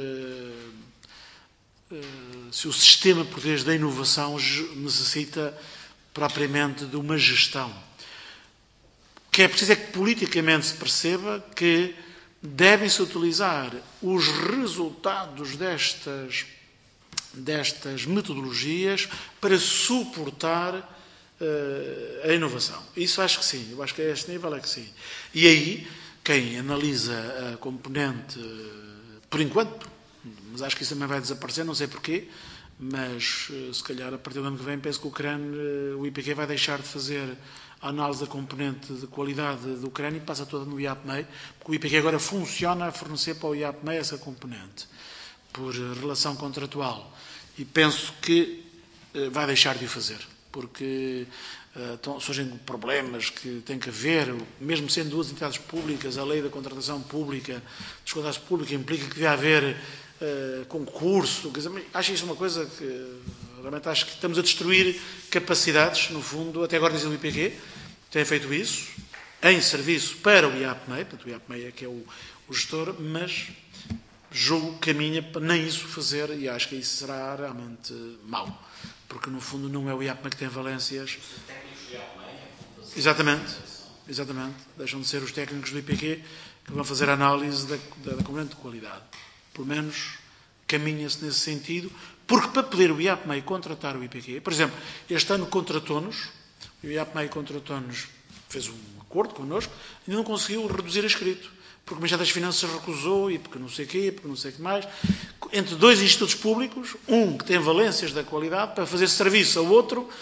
se o sistema português da inovação necessita propriamente de uma gestão. O que é preciso é que politicamente se perceba que devem-se utilizar os resultados destas, destas metodologias para suportar uh, a inovação. Isso acho que sim, eu acho que a este nível é que sim. E aí, quem analisa a componente, por enquanto, mas acho que isso também vai desaparecer, não sei porquê, mas se calhar a partir do ano que vem penso que o CRAN, o I P Q vai deixar de fazer a análise da componente de qualidade do CRAN e passa toda no I A P M E I, porque o I P Q agora funciona a fornecer para o I A P M E I essa componente, por relação contratual. E penso que vai deixar de o fazer, porque uh, surgem problemas que têm que haver, mesmo sendo duas entidades públicas, a lei da contratação pública, dos contratos públicos, implica que deve haver uh, concurso. Quer dizer, acho isso uma coisa que realmente acho que estamos a destruir capacidades, no fundo, até agora dizem o I P Q, tem feito isso, em serviço para o I A P M E I, portanto o I A P M E I é que é o, o gestor, mas julgo que caminha para nem isso fazer e acho que isso será realmente mau, porque no fundo não é o I A P M E I que tem valências. Os técnicos do I A P M E I. Exatamente, exatamente, deixam de ser os técnicos do I P Q que vão fazer a análise da, da, da componente de qualidade. Pelo menos caminha-se nesse sentido, porque para poder o I A P M E I contratar o I P Q, por exemplo, este ano contratou-nos, o I A P M E I contratou-nos, fez um acordo connosco, ainda não conseguiu reduzir a escrito, porque o Ministério das Finanças recusou, e porque não sei o quê, porque não sei o que mais, entre dois institutos públicos, um que tem valências da qualidade, para fazer serviço ao outro,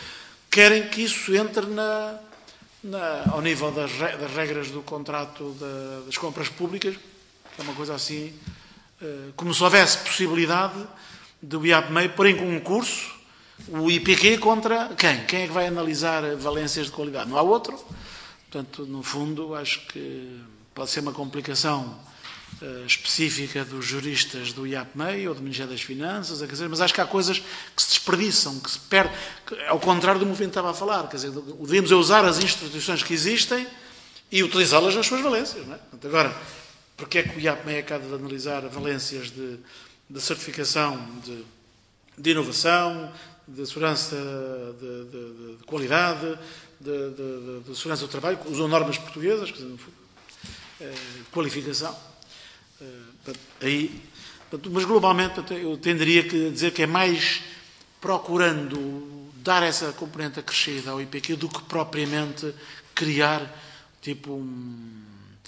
querem que isso entre na, na, ao nível das, das regras do contrato da, das compras públicas, que é uma coisa assim, como se houvesse possibilidade de o I A P M E I pôr em concurso o I P Q contra quem? Quem é que vai analisar valências de qualidade? Não há outro. Portanto, no fundo, acho que pode ser uma complicação uh, específica dos juristas do I A P M E I ou do Ministério das Finanças, quer dizer, mas acho que há coisas que se desperdiçam, que se perdem, ao contrário do movimento que estava a falar. Quer dizer, devemos usar as instituições que existem e utilizá-las nas suas valências. Não é? Portanto, agora, porque é que o I A P M E I é capaz de analisar valências de, de certificação de, de inovação, de segurança de, de, de qualidade, de, de, de segurança do trabalho, usam normas portuguesas, quer dizer, é, qualificação. É, aí, mas globalmente eu tenderia a dizer que é mais procurando dar essa componente acrescida ao I P Q do que propriamente criar tipo um,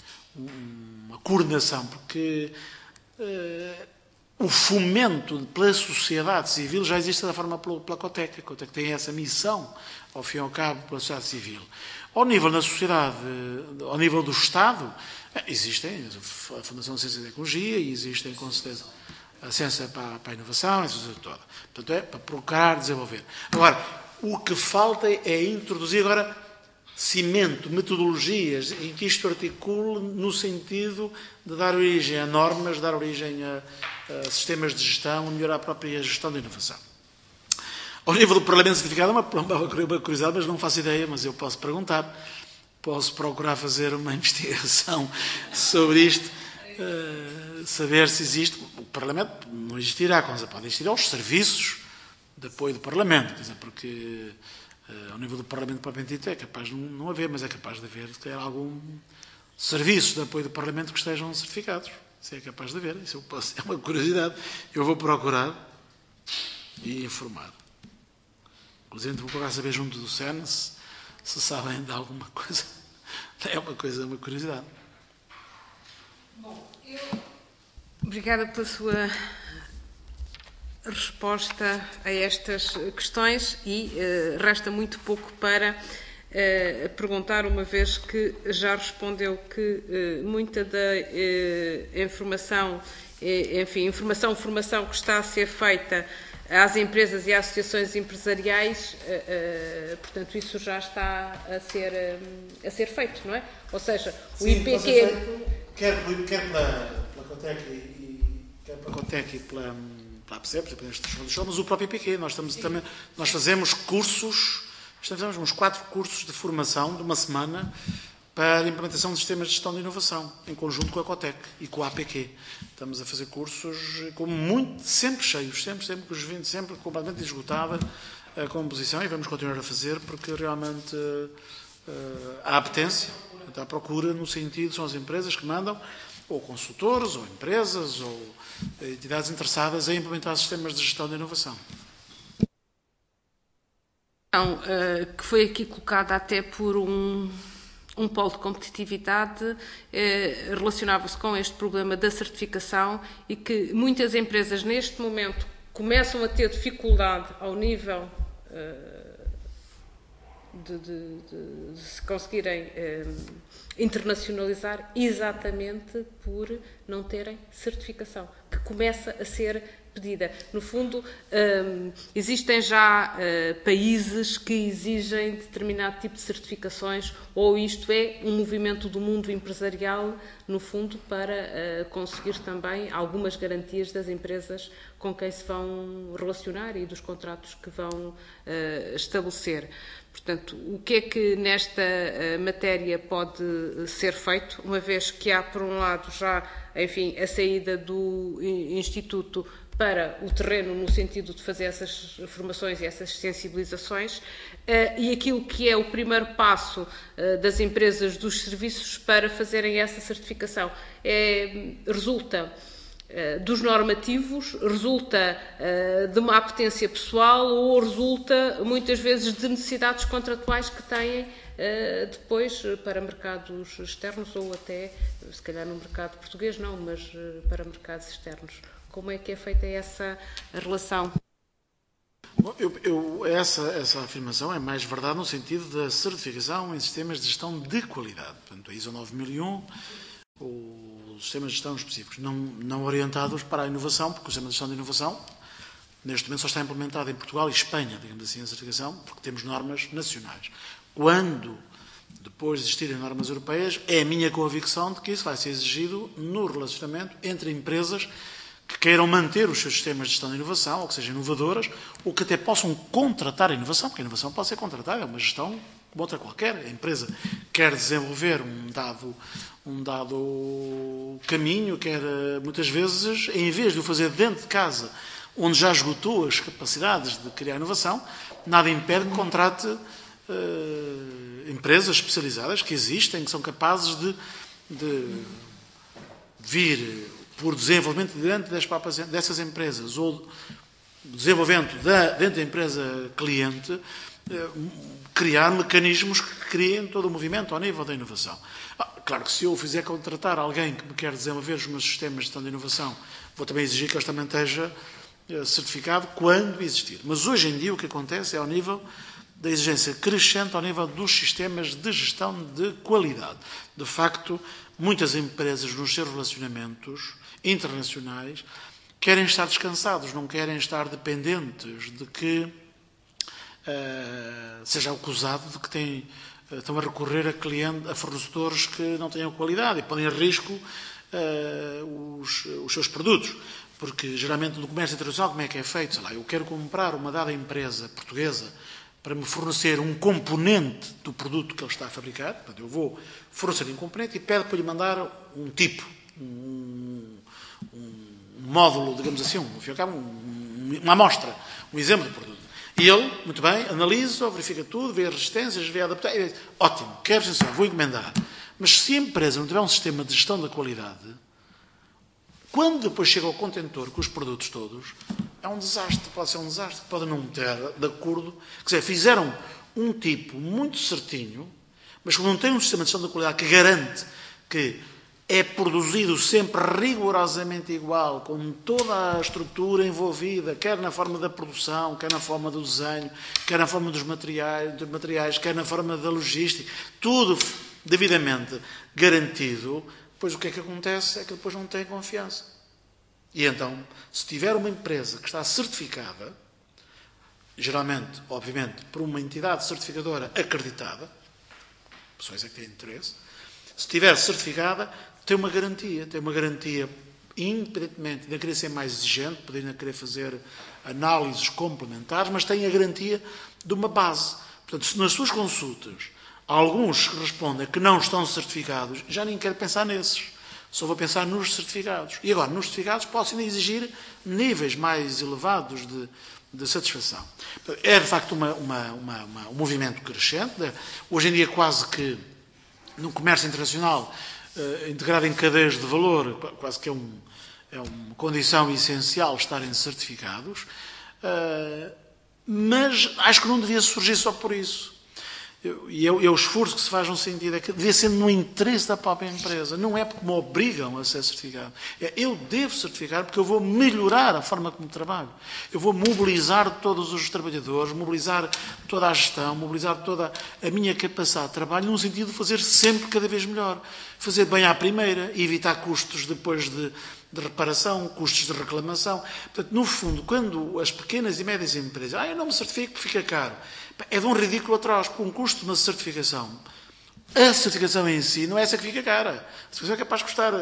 uma coordenação, porque uh, o fomento pela sociedade civil já existe da forma pela, pela COTEC. A COTEC tem essa missão, ao fim e ao cabo, pela sociedade civil. Ao nível da sociedade, ao nível do Estado, existem a Fundação de Ciência e Tecnologia e existem, com certeza, a ciência para, para a inovação, essa coisa toda. Portanto, é para procurar desenvolver. Agora, o que falta é introduzir agora cimento, metodologias em que isto articule no sentido de dar origem a normas, dar origem a, a sistemas de gestão, melhorar a própria gestão da inovação. Ao nível do Parlamento Certificado, é uma, uma curiosidade, mas não faço ideia, mas eu posso perguntar, posso procurar fazer uma investigação sobre isto, uh, saber se existe. O Parlamento não existirá, como podem existir aos serviços de apoio do Parlamento, quer dizer, porque Uh, ao nível do Parlamento propriamente dito é capaz de não haver, mas é capaz de haver ter algum serviço de apoio do Parlamento que estejam certificados. Isso é capaz de haver, isso eu posso, é uma curiosidade. Eu vou procurar e informar. Inclusive vou procurar saber junto do C E N se, se sabem de alguma coisa. É uma coisa, uma curiosidade. Bom, eu... Obrigada pela sua resposta a estas questões e uh, resta muito pouco para uh, perguntar, uma vez que já respondeu que uh, muita da uh, informação, uh, enfim, informação, formação que está a ser feita às empresas e às associações empresariais, uh, uh, portanto, isso já está a ser, uh, a ser feito, não é? Ou seja, o Sim, I P Q... Feito, quer, quer pela, pela COTEC e, quer pela COTEC e pela... Lá percebe, mas o próprio I P Q. Nós, estamos, também, nós fazemos cursos, fazemos uns quatro cursos de formação de uma semana para a implementação de sistemas de gestão de inovação, em conjunto com a COTEC e com a A P Q. Estamos a fazer cursos com muito, sempre cheios, sempre, sempre, com os vinte, sempre completamente esgotada a composição, e vamos continuar a fazer porque realmente uh, há apetência, há procura no sentido, são as empresas que mandam, ou consultores, ou empresas, ou entidades interessadas em implementar sistemas de gestão de inovação. Então, uh, que foi aqui colocada até por um, um polo de competitividade, uh, relacionava-se com este problema da certificação e que muitas empresas neste momento começam a ter dificuldade ao nível uh, de, de, de, de se conseguirem uh, internacionalizar exatamente por não terem certificação, que começa a ser pedida. No fundo, um, existem já uh, países que exigem determinado tipo de certificações, ou isto é um movimento do mundo empresarial, no fundo, para uh, conseguir também algumas garantias das empresas com quem se vão relacionar e dos contratos que vão uh, estabelecer. Portanto, o que é que nesta uh, matéria pode ser feito, uma vez que há, por um lado, já, enfim, a saída do Instituto para o terreno no sentido de fazer essas formações e essas sensibilizações, uh, e aquilo que é o primeiro passo uh, das empresas dos serviços para fazerem essa certificação. É, resulta uh, dos normativos, resulta uh, de uma apetência pessoal ou resulta, muitas vezes, de necessidades contratuais que têm uh, depois para mercados externos ou até, se calhar no mercado português não, mas uh, para mercados externos. Como é que é feita essa relação? Bom, eu, eu, essa, essa afirmação é mais verdade no sentido da certificação em sistemas de gestão de qualidade. Portanto, a ISO nove mil e um, os sistemas de gestão específicos, não, não orientados para a inovação, porque o sistema de gestão de inovação, neste momento, só está implementado em Portugal e Espanha, digamos assim, a certificação, porque temos normas nacionais. Quando, depois de existirem normas europeias, é a minha convicção de que isso vai ser exigido no relacionamento entre empresas que queiram manter os seus sistemas de gestão de inovação, ou que sejam inovadoras, ou que até possam contratar a inovação, porque a inovação pode ser contratada, é uma gestão como outra qualquer. A empresa quer desenvolver um dado, um dado caminho, quer, muitas vezes, em vez de o fazer dentro de casa, onde já esgotou as capacidades de criar inovação, nada impede que contrate uh, empresas especializadas que existem, que são capazes de, de vir por desenvolvimento dentro das próprias, dessas empresas ou desenvolvimento da, dentro da empresa cliente, criar mecanismos que criem todo o movimento ao nível da inovação. Ah, claro que se eu fizer contratar alguém que me quer desenvolver os meus sistemas de gestão de inovação, vou também exigir que ele também esteja certificado quando existir. Mas hoje em dia o que acontece é ao nível da exigência crescente ao nível dos sistemas de gestão de qualidade. De facto, muitas empresas nos seus relacionamentos internacionais querem estar descansados, não querem estar dependentes de que uh, seja acusado de que têm, uh, estão a recorrer a, cliente, a fornecedores que não tenham qualidade e podem a risco uh, os, os seus produtos. Porque, geralmente, no comércio internacional, como é que é feito? Sei lá, eu quero comprar uma dada empresa portuguesa para me fornecer um componente do produto que ele está a fabricar. Portanto, eu vou fornecer um componente e pedo para lhe mandar um tipo, um, um módulo, digamos assim, um, um, uma amostra, um exemplo do produto. E ele, muito bem, analisa, verifica tudo, vê as resistências, vê a adaptação. E diz, ótimo, quero sim, vou encomendar. Mas se a empresa não tiver um sistema de gestão da qualidade, quando depois chega ao contentor com os produtos todos, é um desastre, pode ser um desastre, pode não ter de acordo. Quer dizer, fizeram um tipo muito certinho, mas como não tem um sistema de gestão da qualidade que garante que é produzido sempre rigorosamente igual, com toda a estrutura envolvida, quer na forma da produção, quer na forma do desenho, quer na forma dos materiais, dos materiais quer na forma da logística, tudo devidamente garantido. Pois o que é que acontece é que depois não tem confiança. E então, se tiver uma empresa que está certificada, geralmente, obviamente, por uma entidade certificadora acreditada, pessoas é que têm interesse, se estiver certificada, tem uma garantia. Tem uma garantia, independentemente de querer ser mais exigente, poder querer fazer análises complementares, mas tem a garantia de uma base. Portanto, se nas suas consultas alguns que respondem que não estão certificados, já nem quero pensar nesses. Só vou pensar nos certificados. E agora, nos certificados, posso ainda exigir níveis mais elevados de, de satisfação. É, de facto, uma, uma, uma, uma, um movimento crescente. Hoje em dia, quase que, no comércio internacional, eh, integrado em cadeias de valor, quase que é, um, é uma condição essencial estarem certificados. Eh, mas acho que não devia surgir só por isso. E é o esforço que se faz no sentido é que devia ser no interesse da própria empresa. Não é porque me obrigam a ser certificado. É, eu devo certificar porque eu vou melhorar a forma como trabalho. Eu vou mobilizar todos os trabalhadores, mobilizar toda a gestão, mobilizar toda a minha capacidade de trabalho no sentido de fazer sempre cada vez melhor. Fazer bem à primeira e evitar custos depois de, de reparação, custos de reclamação. Portanto, no fundo, quando as pequenas e médias empresas, ah, eu não me certifico porque fica caro. É de um ridículo atrás, porque um custo de uma certificação, a certificação em si não é essa que fica cara. A certificação é capaz de custar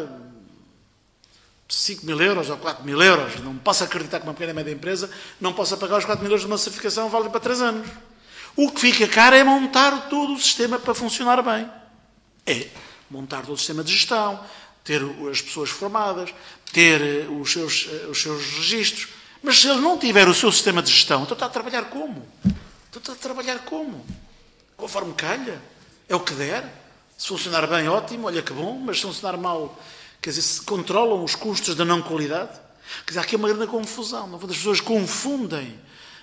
cinco mil euros ou quatro mil euros. Não posso acreditar que uma pequena e média empresa não possa pagar os quatro mil euros de uma certificação válida para três anos. O que fica caro é montar todo o sistema para funcionar bem. É montar todo o sistema de gestão, ter as pessoas formadas, ter os seus, os seus registros. Mas se ele não tiver o seu sistema de gestão, então está a trabalhar como? Então está a trabalhar como? Conforme calha. É o que der. Se funcionar bem, ótimo, olha que bom, mas se funcionar mal, quer dizer, se controlam os custos da não qualidade. Quer dizer, aqui é uma grande confusão. As pessoas confundem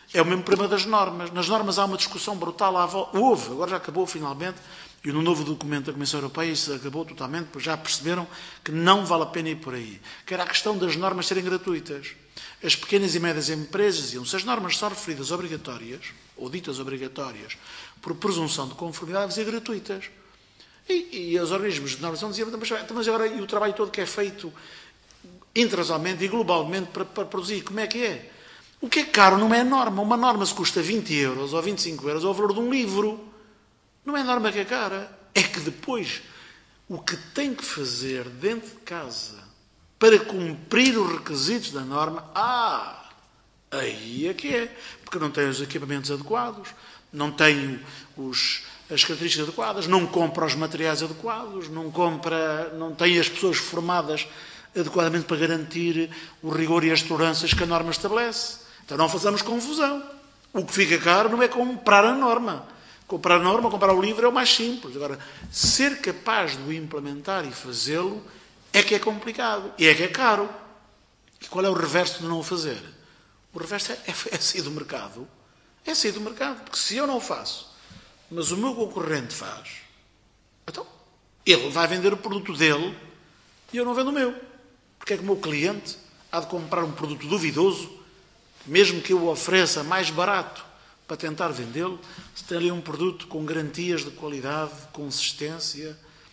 É o mesmo problema das normas. Nas normas há uma discussão brutal à volta. Houve, agora já acabou finalmente, e no novo documento da Comissão Europeia isso acabou totalmente, porque já perceberam que não vale a pena ir por aí. Que era a questão das normas serem gratuitas. As pequenas e médias empresas diziam, se as normas são referidas obrigatórias, ou ditas obrigatórias, por presunção de conformidade, devem ser gratuitas. E, e os organismos de normação diziam, mas, mas agora e o trabalho todo que é feito internacionalmente e globalmente para, para produzir, como é que é? O que é caro não é norma. Uma norma se custa vinte euros ou vinte e cinco euros, ou o valor de um livro. Não é norma que é cara. É que depois, o que tem que fazer dentro de casa para cumprir os requisitos da norma, ah, aí é que é. Porque não tem os equipamentos adequados, não tem os, as características adequadas, não compra os materiais adequados, não compra, não tem as pessoas formadas adequadamente para garantir o rigor e as tolerâncias que a norma estabelece. Então não façamos confusão. O que fica caro não é comprar a norma. Comprar a norma, comprar o livro é o mais simples. Agora, ser capaz de o implementar e fazê-lo é que é complicado. E é que é caro. E qual é o reverso de não o fazer? O reverso é, é, é sair do mercado. É sair do mercado. Porque se eu não o faço, mas o meu concorrente faz, então ele vai vender o produto dele e eu não vendo o meu. Porque é que o meu cliente há de comprar um produto duvidoso, mesmo que eu o ofereça mais barato para tentar vendê-lo, se tem ali um produto com garantias de qualidade, de consistência,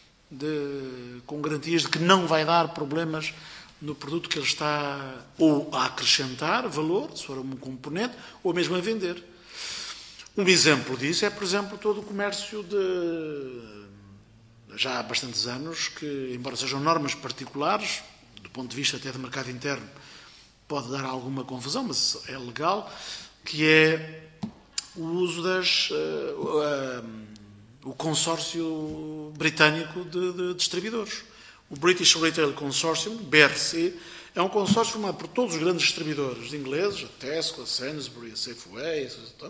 de, com garantias de que não vai dar problemas no produto que ele está ou a acrescentar valor, se for um componente, ou mesmo a vender. Um exemplo disso é, por exemplo, todo o comércio de... Já há bastantes anos que, embora sejam normas particulares, do ponto de vista até do mercado interno, pode dar alguma confusão, mas é legal, que é o uso das... Uh, uh, o consórcio britânico de, de distribuidores. O British Retail Consortium, B R C, é um consórcio formado por todos os grandes distribuidores ingleses, a Tesco, a Sainsbury, a Safeway,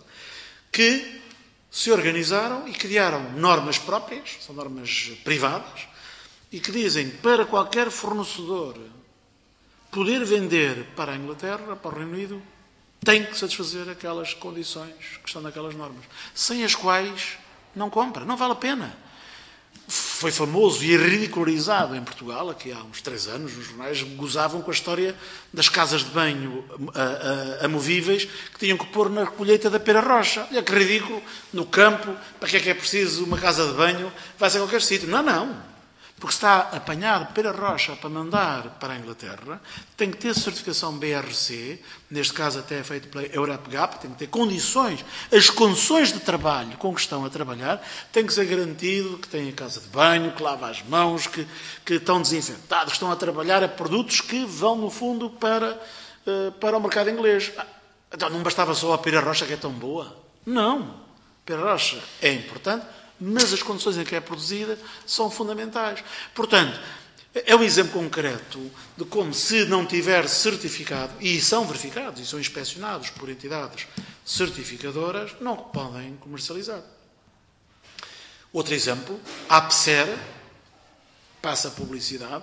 que se organizaram e criaram normas próprias, são normas privadas, e que dizem para qualquer fornecedor poder vender para a Inglaterra, para o Reino Unido, tem que satisfazer aquelas condições que estão naquelas normas, sem as quais não compra, não vale a pena. Foi famoso e ridicularizado em Portugal, aqui há uns três anos, os jornais gozavam com a história das casas de banho amovíveis que tinham que pôr na colheita da pera rocha. Olha que ridículo, no campo, para que é que é preciso uma casa de banho? Vai-se a qualquer sítio. Não, não. Porque se está a apanhar pera rocha para mandar para a Inglaterra, tem que ter certificação B R C, neste caso até é feito pela EuropeGap, tem que ter condições, as condições de trabalho com que estão a trabalhar, tem que ser garantido que têm a casa de banho, que lava as mãos, que, que estão desinfetados, que estão a trabalhar a produtos que vão, no fundo, para, para o mercado inglês. Então não bastava só a pera rocha que é tão boa? Não. A pera rocha é importante, mas as condições em que é produzida são fundamentais. Portanto, é um exemplo concreto de como, se não tiver certificado, e são verificados e são inspecionados por entidades certificadoras, não podem comercializar. Outro exemplo, a APSER, passa a publicidade,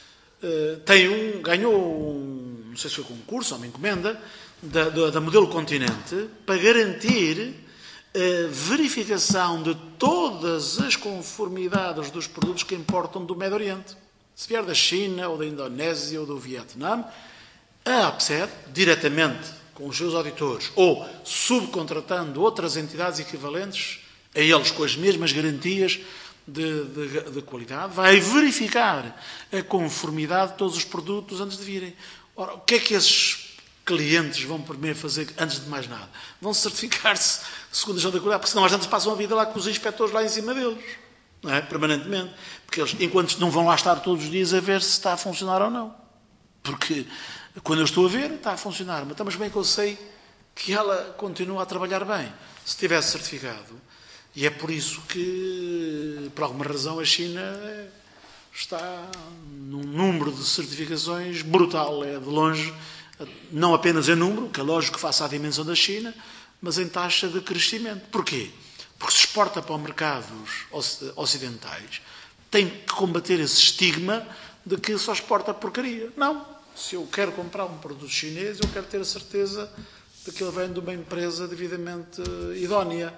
tem um, ganhou um, não sei se foi concurso ou uma encomenda, da, da, da Modelo Continente, para garantir a verificação de todas as conformidades dos produtos que importam do Médio Oriente. Se vier da China, ou da Indonésia, ou do Vietnã, a APSER, diretamente com os seus auditores, ou subcontratando outras entidades equivalentes a eles com as mesmas garantias de, de, de qualidade, vai verificar a conformidade de todos os produtos antes de virem. Ora, o que é que esses clientes vão primeiro fazer, antes de mais nada? Vão certificar-se segundo a gestão da qualidade, porque senão às vezes passam a vida lá com os inspectores lá em cima deles, não é? Permanentemente. Porque eles, enquanto não vão lá estar todos os dias a ver se está a funcionar ou não. Porque quando eu estou a ver, está a funcionar. Mas também bem que eu sei que ela continua a trabalhar bem, se tivesse certificado. E é por isso que, por alguma razão, a China está num número de certificações brutal. É de longe, não apenas em número, que é lógico que faça a dimensão da China, mas em taxa de crescimento. Porquê? Porque se exporta para os mercados ocidentais, tem que combater esse estigma de que só exporta porcaria. Não. Se eu quero comprar um produto chinês, eu quero ter a certeza de que ele vem de uma empresa devidamente idónea.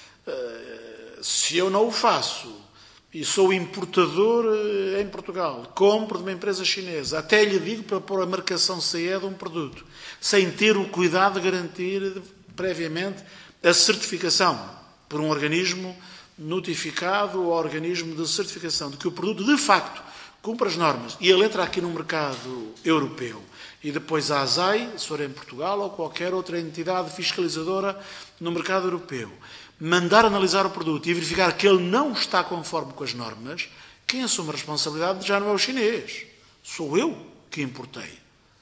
Se eu não o faço e sou importador em Portugal, compro de uma empresa chinesa, até lhe digo para pôr a marcação C E de um produto, sem ter o cuidado de garantir previamente a certificação por um organismo notificado ou organismo de certificação de que o produto de facto cumpre as normas e ele entra aqui no mercado europeu e depois a ASAI, se for em Portugal ou qualquer outra entidade fiscalizadora no mercado europeu, mandar analisar o produto e verificar que ele não está conforme com as normas, quem assume a responsabilidade já não é o chinês, sou eu que importei.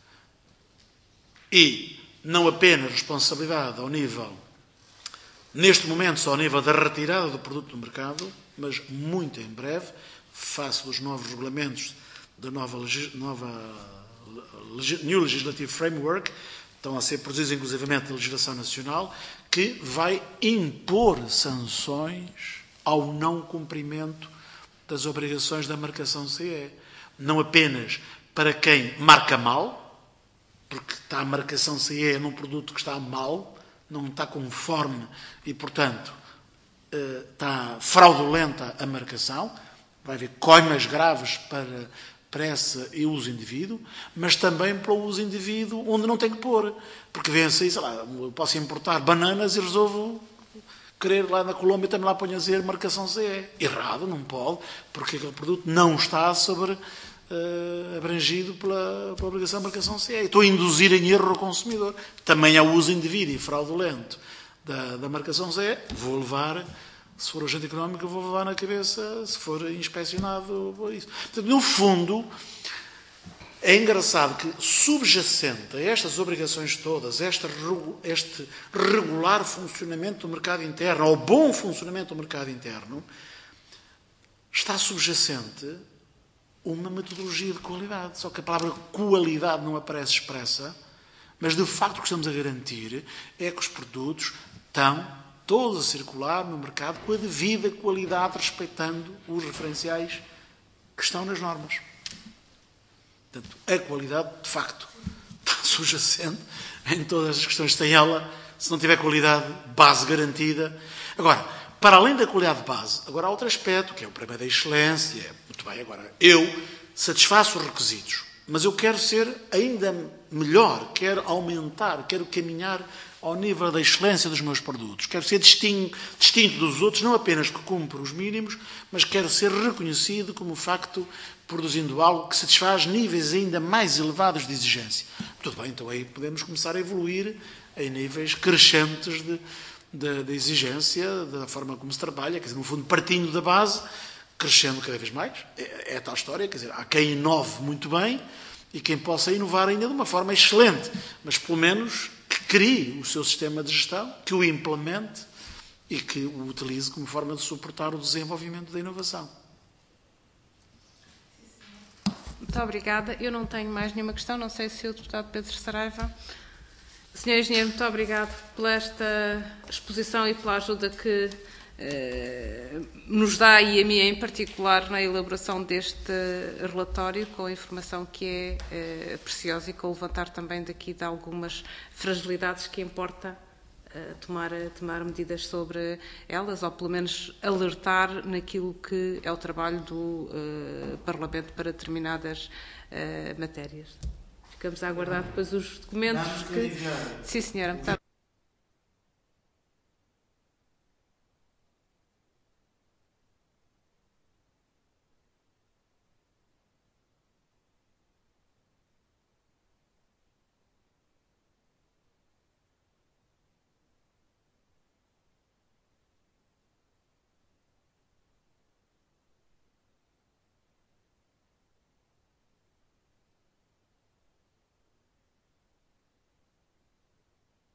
E não apenas responsabilidade ao nível, neste momento só ao nível da retirada do produto do mercado, mas muito em breve, face dos novos regulamentos da nova, nova New Legislative Framework, estão a ser produzidos inclusivamente na legislação nacional, que vai impor sanções ao não cumprimento das obrigações da marcação C E. Não apenas para quem marca mal, porque está a marcação C E num produto que está mal, não está conforme e, portanto, está fraudulenta a marcação, vai haver coimas graves para, para esse uso indevido, mas também para o uso indevido onde não tem que pôr. Porque vem-se aí, sei lá, eu posso importar bananas e resolvo querer lá na Colômbia também lá ponho a dizer marcação C E. Errado, não pode, porque aquele produto não está sobre, uh, abrangido pela, pela obrigação de marcação C E. Estou a induzir em erro o consumidor. Também ao uso indevido e fraudulento da, da marcação C E, vou levar, se for agente económico, vou levar na cabeça, se for inspecionado, por isso. Portanto, no fundo, é engraçado que, subjacente a estas obrigações todas, este, este regular funcionamento do mercado interno, ao bom funcionamento do mercado interno, está subjacente uma metodologia de qualidade. Só que a palavra qualidade não aparece expressa, mas de facto o que estamos a garantir é que os produtos estão todos a circular no mercado com a devida qualidade, respeitando os referenciais que estão nas normas. Portanto, a qualidade, de facto, está subjacente em todas as questões. Tem ela, se não tiver qualidade, base garantida. Agora, para além da qualidade de base, agora há outro aspecto, que é o prémio da excelência. Muito bem, agora, eu satisfaço os requisitos, mas eu quero ser ainda melhor, quero aumentar, quero caminhar ao nível da excelência dos meus produtos. Quero ser distinto, distinto dos outros, não apenas que cumpro os mínimos, mas quero ser reconhecido como, de facto, produzindo algo que satisfaz níveis ainda mais elevados de exigência. Tudo bem, então aí podemos começar a evoluir em níveis crescentes de, de, de exigência, da forma como se trabalha, quer dizer, no fundo, partindo da base, crescendo cada vez mais. É, é a tal história, quer dizer, há quem inove muito bem e quem possa inovar ainda de uma forma excelente, mas pelo menos que crie o seu sistema de gestão, que o implemente e que o utilize como forma de suportar o desenvolvimento da inovação. Muito obrigada. Eu não tenho mais nenhuma questão. Não sei se o deputado Pedro Saraiva. senhor Engenheiro, muito obrigado por esta exposição e pela ajuda que eh, nos dá, e a mim em particular, na elaboração deste relatório, com a informação que é eh, preciosa e com o levantar também daqui de algumas fragilidades que importa eh, tomar, tomar medidas sobre elas, ou pelo menos alertar naquilo que é o trabalho do eh, Parlamento para determinadas eh, matérias. Ficamos a aguardar depois os documentos que... Sim, senhora. Muito